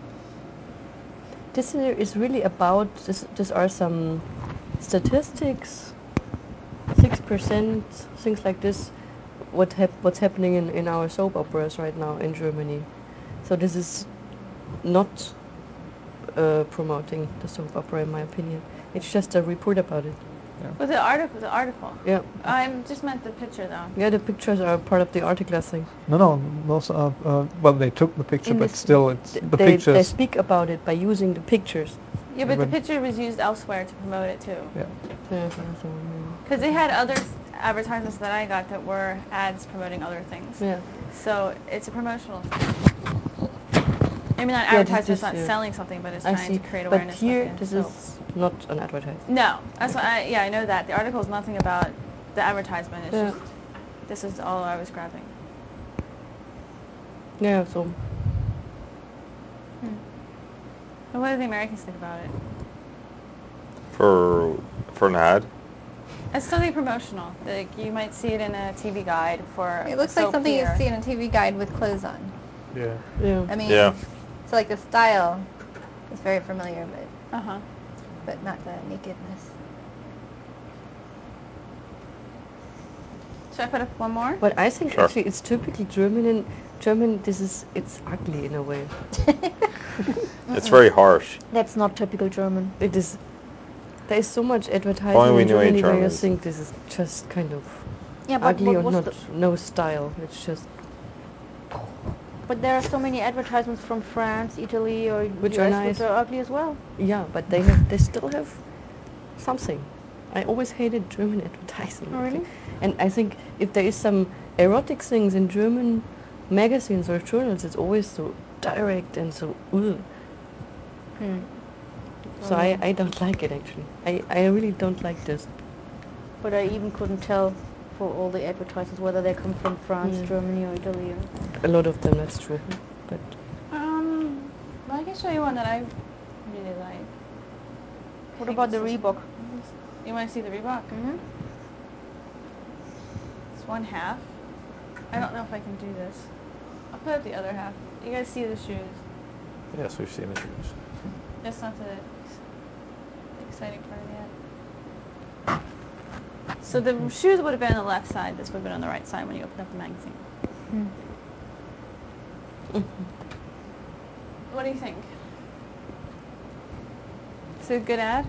This here is really about, this, these are some statistics, six percent, things like this, what hap- what's happening in, in our soap operas right now in Germany. So this is not uh, promoting the soap opera in my opinion. It's just a report about it.
But the article, the article.
Yeah.
I just meant the picture, though.
Yeah, the pictures are part of the article, I think.
No, no, those are uh, well they took the picture,
In
but
this-
still it's
Th-
the
they,
pictures.
they speak about it by using the pictures.
Yeah, but the
But-
picture was used elsewhere to promote it, too.
Yeah.
Yeah, so, so, mm,
Because they had other s- advertisements that I got that were ads promoting other things.
yeah.
So it's a promotional thing. Maybe not
Yeah, this-
advertising,
this,
it's not
uh,
selling something, but it's
I
trying
see.
to create
But
awareness.
here,
with the
this
soap.
is not an advertisement.
No, that's what I, yeah, I know that. The article is nothing about the advertisement. It's
Yeah.
just, this is all I was grabbing.
Yeah, so
And what do the Americans think about it?
For for an ad.
It's something promotional. Like, you might see it in a T V guide for
It
a
looks like
soap
something
here.
you see in a T V guide with clothes on.
Yeah.
yeah.
I mean,
Yeah.
so like the style is very familiar, but
Uh-huh.
but not the nakedness.
Should I put up one more?
But I think
Sure.
actually it's typically German. And German, this is it's ugly in a way.
It's very harsh.
That's not typical German.
It is. There is so much
Only
advertising
we
in
knew any
Germany where you
Germans.
think this is just kind of
Yeah, but
ugly
what
and
was
not
the,
no style. It's just
but there are so many advertisements from France, Italy, or
Which
U
are
S
nice.
which are ugly as well.
yeah. But they have they still have something. I always hated German advertising.
Oh, really?
And I think if there is some erotic things in German magazines or journals, it's always so direct and so ugh.
Hmm.
So I, I don't like it actually. I, I really don't like this.
But I even couldn't tell for all the advertisers whether they come from France,
Yeah.
Germany, or Italy. Or
A lot of them, that's true. But
Um, well, I can show you one that I really like.
what
I
about the
think this is-
Reebok?
You want to see the Reebok?
Mm-hmm.
It's one half. I don't know if I can do this. I'll put up the other half. You guys see the shoes.
Yes, we've seen the shoes.
That's not the ex- exciting part of the ad. So the shoes would have been on the left side. This would have been on the right side when you opened up the magazine.
Hmm.
What do you think? Is it a good ad?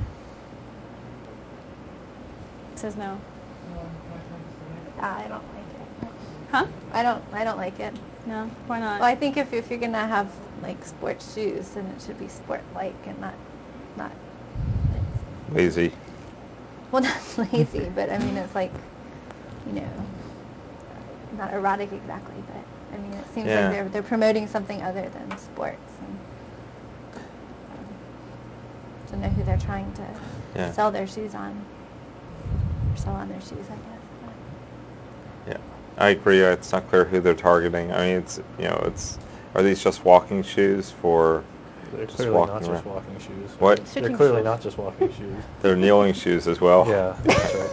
It says no.
Ah, I don't like it.
Huh?
I don't. I don't like it.
No. Why not?
Well, I think if if you're gonna have like sports shoes, then it should be sport-like and not not.
Lazy.
Well, not lazy, but I mean it's like, you know, not erotic exactly, but I mean it seems
Yeah.
like they're they're promoting something other than sports, and um, to know who they're trying to
Yeah.
sell their shoes on, or sell on their shoes, I guess.
Yeah, I agree. It's not clear who they're targeting. I mean, it's you know, it's are these just walking shoes for?
They're
Just
clearly
walking
not just
around.
walking shoes.
What?
They're
Sitting
clearly
shoes.
not just walking shoes.
They're kneeling shoes as well.
Yeah, that's right.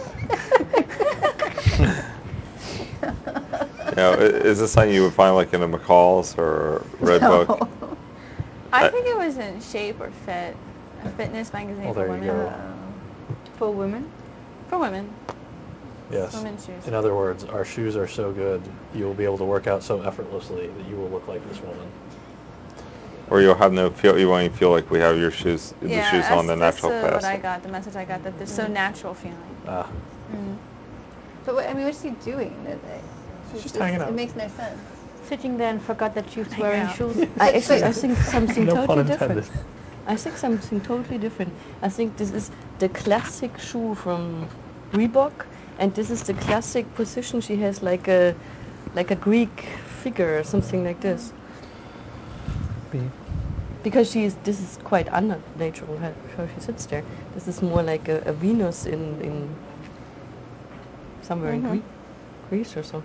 You know, i- is this something you would find like in a McCall's or Redbook?
No.
I
Uh,
think it was in Shape or Fit, a fitness magazine
Well,
for
there you
women.
go.
For women?
For women.
Yes.
Women's shoes.
In other words, our shoes are so good, you will be able to work out so effortlessly that you will look like this woman.
Or you'll have no feel. You won't even feel like we have your shoes, the
Yeah,
shoes on the
that's,
natural
that's uh, what I
plastic.
got, the message I got, that they're so
Mm.
natural feeling.
Ah,
Mm.
But what, I mean, what's she doing? It, it,
She's
it's
just hanging out.
It makes no sense.
Sitting there and forgot that she was
Hang
wearing
out.
shoes.
I actually I think something
no pun
totally
intended.
different. I think something totally different. I think this is the classic shoe from Reebok, and this is the classic position she has, like a like a Greek figure or something like this.
Be-
Because she is, this is quite unnatural how, how she sits there. This is more like a, a Venus in in somewhere
Mhm.
in Greece, Greece or so.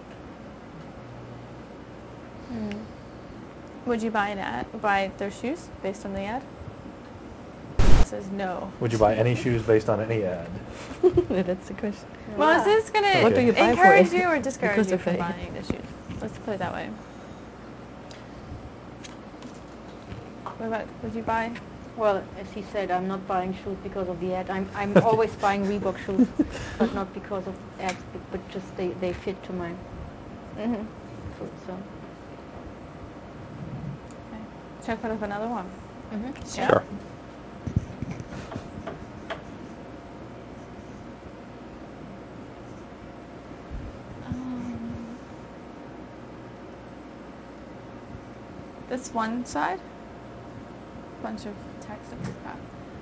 Mm. Would you buy an ad, buy their shoes based on the ad? It says no.
Would you buy any shoes based on any ad?
That's the question.
Well, is this going
So what do
to
you
buy for
encourage
it?
you or discourage
Because
you
of
from
it.
buying the shoes? Let's put it that way. What about, would you buy?
Well, as he said, I'm not buying shoes because of the ad. I'm I'm always buying Reebok shoes, but not because of ads, but, but just they, they fit to my
Mm-hmm.
foot. So.
Okay. Should I put up another one?
Mm-hmm.
Yeah.
Sure.
Um, this one side, bunch of text at the back,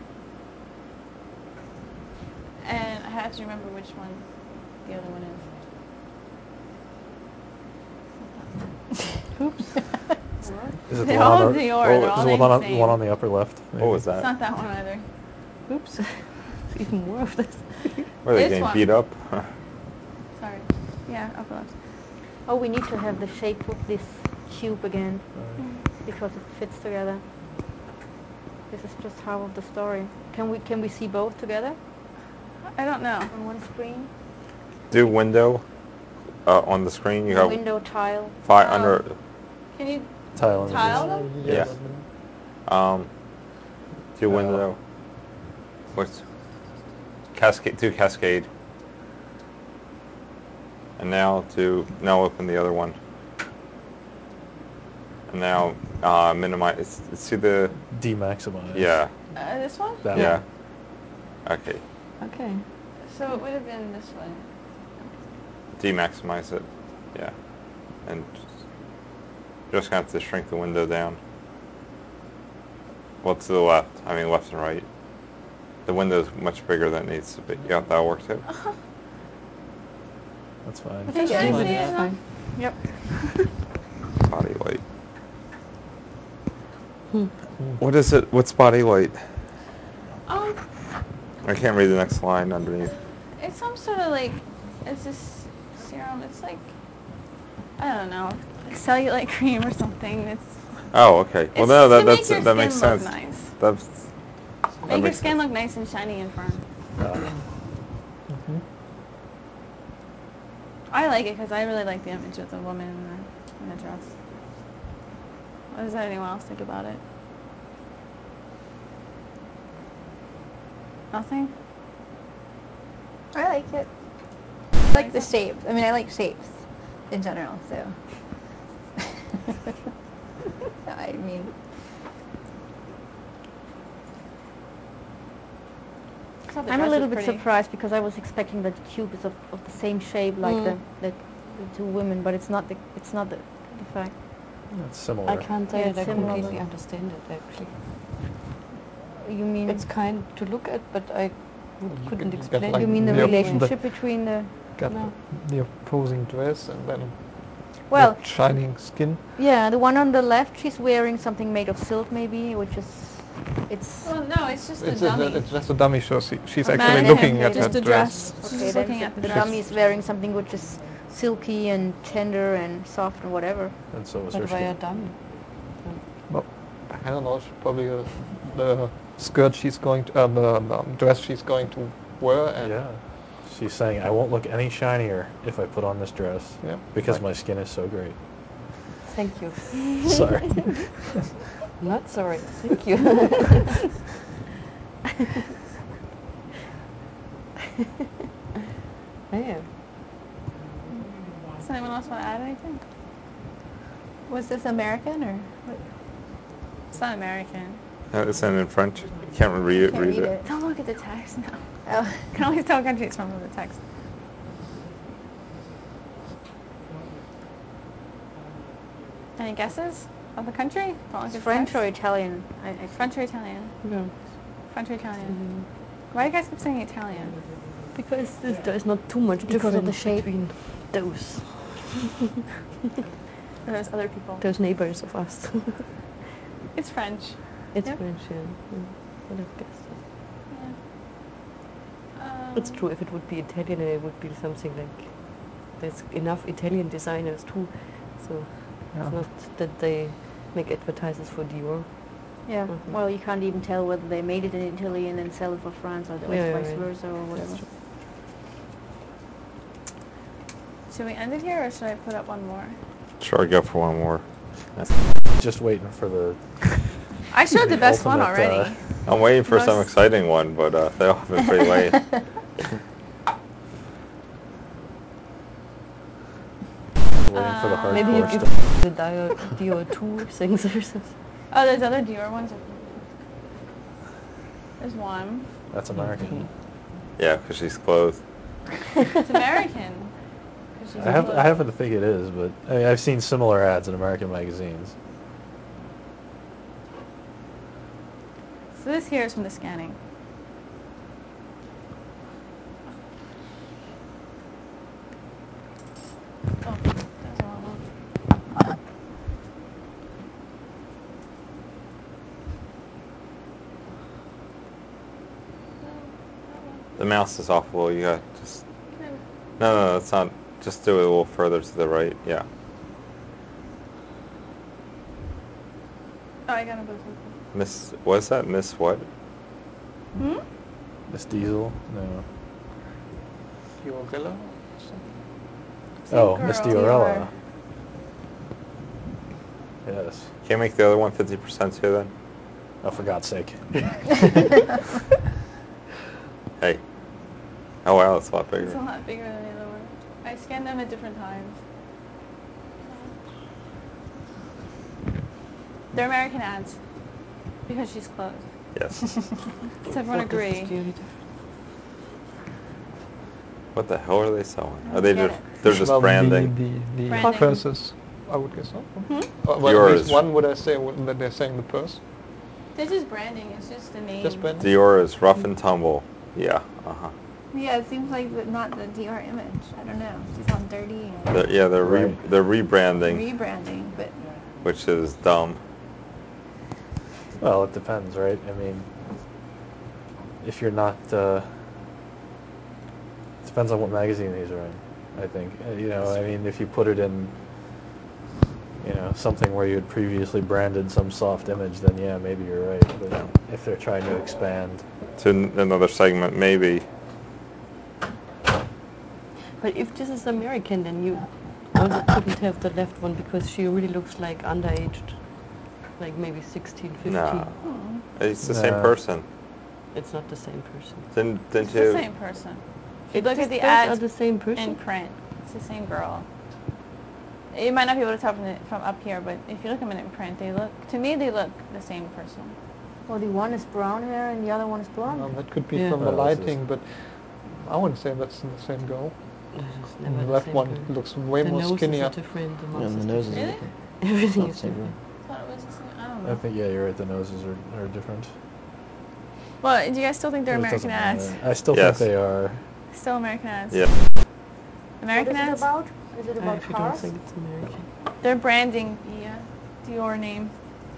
and I have to remember which one the other one is.
Oops.
Is it the
They
one
all
on the,
Dior,
oh,
they're
is
all
it the
named
one
the
on, the
same.
one on the upper left?
What was
It's
that?
not that one either.
Oops. Even more of this.
Were they
This
getting
one.
beat up?
Sorry. Yeah, upper left.
Oh, we need to have the shape of this tube again
Sorry.
because it fits together. This is just half of the story. Can we can we see both together
I don't know.
on one screen?
Do window uh, on the screen. You have
Window tile.
five
Oh.
under.
Can you
Tile images.
tile them?
Yes.
Um, do
Oh.
window. What's cascade? Do cascade. And now to now open the other one. And now uh, minimize. See the
Demaximize.
yeah
Uh, this one?
That
yeah.
one.
Okay.
Okay.
So it would have been this way.
Demaximize it. Yeah. And just have to shrink the window down. Well, to the left. I mean, left and right. The window's much bigger than it needs to be. Yeah, that'll work too.
That's fine.
Can you guys see it?
Fine.
Yep.
Body light.
Hmm.
What is it? What's body light?
Um,
I can't read the next line underneath.
it's some sort of like, it's this serum. It's like, I don't know, cellulite cream or something. It's
Oh, okay. Well,
It's
no,
to
that
make
that's
your
that makes
skin look
sense.
nice.
That's that
make your
makes
skin
sense.
look nice and shiny and firm.
Uh,
Mhm.
I like it because I really like the image of the woman in the, in the dress. What does anyone else think about it? Nothing?
I like it. I like the shapes. I mean, I like shapes in general, so. I mean,
I thought the
I'm a
dress
little
was
bit
pretty.
surprised because I was expecting that the cube is of, of the same shape like
Mm.
the, the the two women, but it's not the it's not the, the fact.
It's similar.
I can't say
Yeah,
that I
similar.
completely understand it, actually.
You mean
It's kind to look at, but I w-
You
couldn't
get
explain
like
you
it
mean the
the op-
relationship between the
Got
No.
the, the opposing dress and then
well
the shining skin.
yeah the one on the left she's wearing something made of silk maybe, which is it's
Well, no, it's just
It's
a
just,
dummy.
it's just a dummy show. She, she's
A
actually
mannequin,
looking at
just
her
a
dress.
dress. She's
okay.
just
Then
looking
the,
at the
the
dress.
dummy is wearing something which is silky and tender and soft and whatever.
And so was her
But why a
skin.
dummy?
Well, I don't know. She probably uh, the skirt she's going to, uh, the, the dress she's going to wear, and
Yeah. She's saying, I won't look any shinier if I put on this dress
yeah,
because
like-
my skin is so great.
Thank you.
Sorry.
Not sorry. Thank you. Yeah.
Does anyone else want to add anything?
was this American or what?
It's not American.
Uh, It's in French. You can't read it.
Can't
Read
read
it.
it.
Don't look at the text now.
Oh.
You can always tell countries from the text. Any guesses of the country? Don't look
It's
at the
French or
text.
Italian. I, I
French or Italian?
Yeah.
French or Italian?
Mhm.
Why do you guys keep saying Italian?
Because there's, there's not too much
Because of the
difference
shape.
between those
There's other people.
those neighbors of us.
It's French.
It's
Yep.
French, yeah. Mm, But I guess so.
Yeah. Um,
It's true. If it would be Italian, it would be something like there's enough Italian designers too. So
Yeah.
it's not that they make advertisements for Dior.
Yeah.
Mhm.
Well, you can't even tell whether they made it in Italy and then sell it for France or the
Yeah,
vice
right.
versa or whatever.
That's true.
Should we end it here or should I put up one more?
Sure, go for one more.
Just waiting for the.
I showed the best one
ultimate, uh,
already.
I'm waiting for some
Most-
exciting one, but uh, they all have been pretty lame.
Waiting for the
Uh,
hardcore
Maybe you give
stuff.
the Dior, Dior two things or something.
Oh, there's other Dior ones. There's one.
That's American.
Yeah, because she's clothed.
It's American. 'Cause she's
I have
clothed.
I happen to think it is, but I mean, I've seen similar ads in American magazines.
So this here is from the scanning. Oh, that's the wrong one.
The mouse is off a little. You got just
No, no,
no, no, no. It's not. Just do it a little further to the right. Yeah.
Oh, I got them both.
Miss, what's that? Miss what?
Hmm?
Miss Diesel? No.
Fiorella?
Same
Oh, Miss
girl.
Diorella. Yes.
Can't make the other one fifty percent too then?
Oh, for God's sake.
Hey. Oh wow, it's a lot
It's
bigger.
a lot bigger than the other one. I scanned them at different times. They're American ads. Because she's clothed.
Yes.
Does everyone
What does this
agree?
clearly different?
What the hell are they selling?
I
Are they
don't
just
get
they're just
Well,
branding?
The, the, the
Branding.
purses, I would guess so.
Hmm?
Uh, well, at
Yours.
least one would I say would- that they're saying the purse.
This is branding. It's just the name.
Just branding.
Dior is rough and tumble. Yeah. Uh huh.
Yeah, it seems like the, not the Dior image. I don't know. It's all dirty and
They're, yeah, they're re-
Right.
they're rebranding,
rebranding, but
which is dumb.
Well, it depends, right? I mean, if you're not, uh, it depends on what magazine these are in. I think, uh, you know, I mean, if you put it in, you know, something where you had previously branded some soft image, then yeah, maybe you're right. But if they're trying to expand,
To n- another segment, maybe.
But if this is American, then you also couldn't have the left one because she really looks like underaged, like maybe sixteen, fifteen.
No, it's the
No.
same person.
It's not the same person.
Didn't didn't
It's
you?
the same person. If you
It-
look at the
those are
ads
the same person.
in print, it's the same girl. You might not be able to tell from, the, from up here, but if you look at them in print, they look, to me, they look the same person.
Well, the one is brown hair and the other one is blonde.
Well, that could be
Yeah.
from the
Oh, this is-
lighting, but I wouldn't say that's the same girl.
It is
And
never
the
the
left
same
one
girl.
looks way
The
more
nose
skinnier.
is different. The mouth
Yeah, and
is
the nose is
different.
Really?
different.
Everything
Not
is
the same
different.
I thought it was the same. I don't
I
know.
think, yeah, you're right. The noses are, are different.
Well, do you guys still think they're
But it
American
doesn't
ads?
matter. I still
Yes.
think they are.
Still American ads?
Yeah.
American
what is
ads?
it about? Is it
I
about
actually don't
cars?
think it's American.
They're branding the uh, Dior name.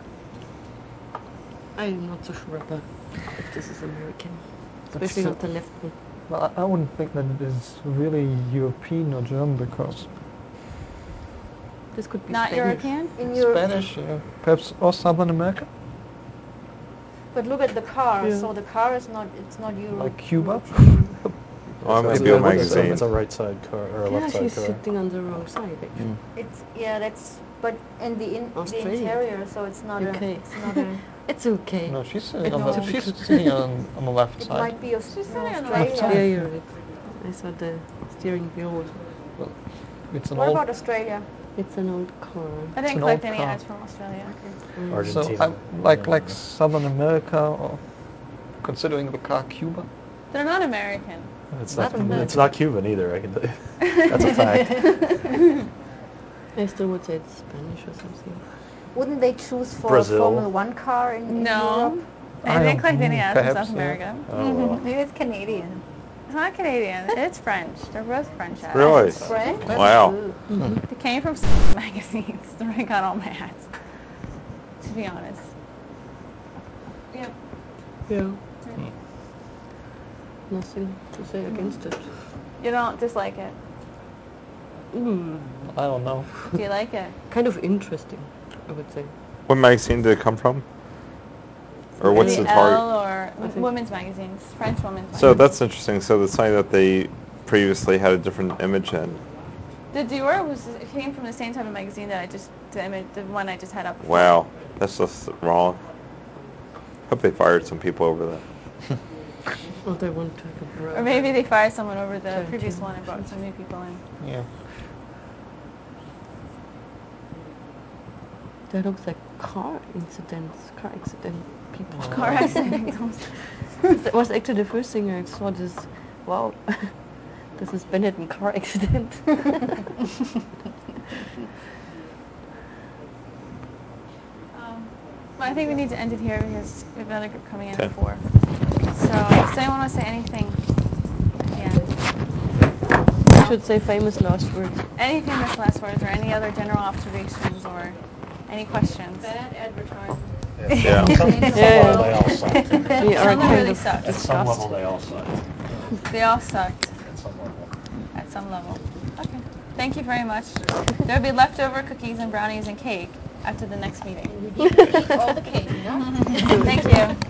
I'm not so sure about if this is American,
But
especially
still-
not the left one.
Well, I I wouldn't think that it is really European or German because
This could be
Not
Spanish.
European?
In Europe,
Spanish, yeah, perhaps or Southern America,
but look at the car.
Yeah.
So the car is not. It's not Europe.
like Cuba.
Oh, I'm
So
gonna
it's
do a
a-
magazine.
It's a right side car or a
Yeah,
left side
she's
car.
sitting on the wrong side. Actually.
Mm.
It's yeah. That's but in the in the
Australia.
interior. So it's not
Okay.
a. It's not a.
It's okay.
No, she's sitting on
No.
the she's sitting on, on the left
It
side.
might be a.
She's sitting on the
Australia.
left
side.
Yeah, you're right. I saw the steering wheel. was-
Well, it's an
What
old.
about Australia?
It's an old car.
I didn't
an
collect
old
any
car.
ads from Australia.
Mm.
Argentina.
So I, like
Yeah.
like Southern America or considering the car Cuba.
They're not American.
It's
That's
not.
American.
It's not Cuban either. I can tell you. That's a fact.
I still would say it's Spanish or something.
Wouldn't they choose for
Brazil.
a Formula One car in, in
No.
Europe?
I
I
didn't
don't-
collect any
mm,
ads from
perhaps,
South
yeah.
America.
Oh well.
maybe it's Canadian.
It's not Canadian. It's French. They're both French ads.
Really?
It's French.
Wow.
Ooh.
They came from magazines. That's where I got all my ads. To be honest. Yep.
Yeah. Nothing to say against it.
You don't dislike it.
Mm,
I don't know.
Do you like it?
kind of interesting, I would say.
What magazine did it come from? Or what's
the
the target?
Elle or
I think-
women's magazines, French women's
So
magazines.
that's interesting. So that's something that they previously had a different image in.
The Dior was it came from the same type of magazine that I just the image the one I just had up before.
Wow, that's just wrong. Hope they fired some people over that.
Oh, they want to have a bra.
Or maybe they fired someone over the
Sorry,
previous
Tim.
one and brought some new people in.
Yeah.
That looks like car incidents, car accident people.
Car accident.
That was actually the first thing I saw. This, wow, this is Benetton car accident.
Um, well, I think we need to end it here because we have another group coming in
Okay.
at four. So, does anyone want to say anything? Yeah.
I should say famous last words.
Any famous last words or any other general observations or any questions?
Bad advertising.
Yeah.
Some, some
Yeah.
level they all sucked.
We are
Some
kind
really
of
sucked.
At some level
disgusted.
they all sucked.
They all sucked
At some level.
at some level. Okay. Thank you very much. There will be leftover cookies and brownies and cake after the next meeting.
We didn't eat all the cake, no?
Thank you.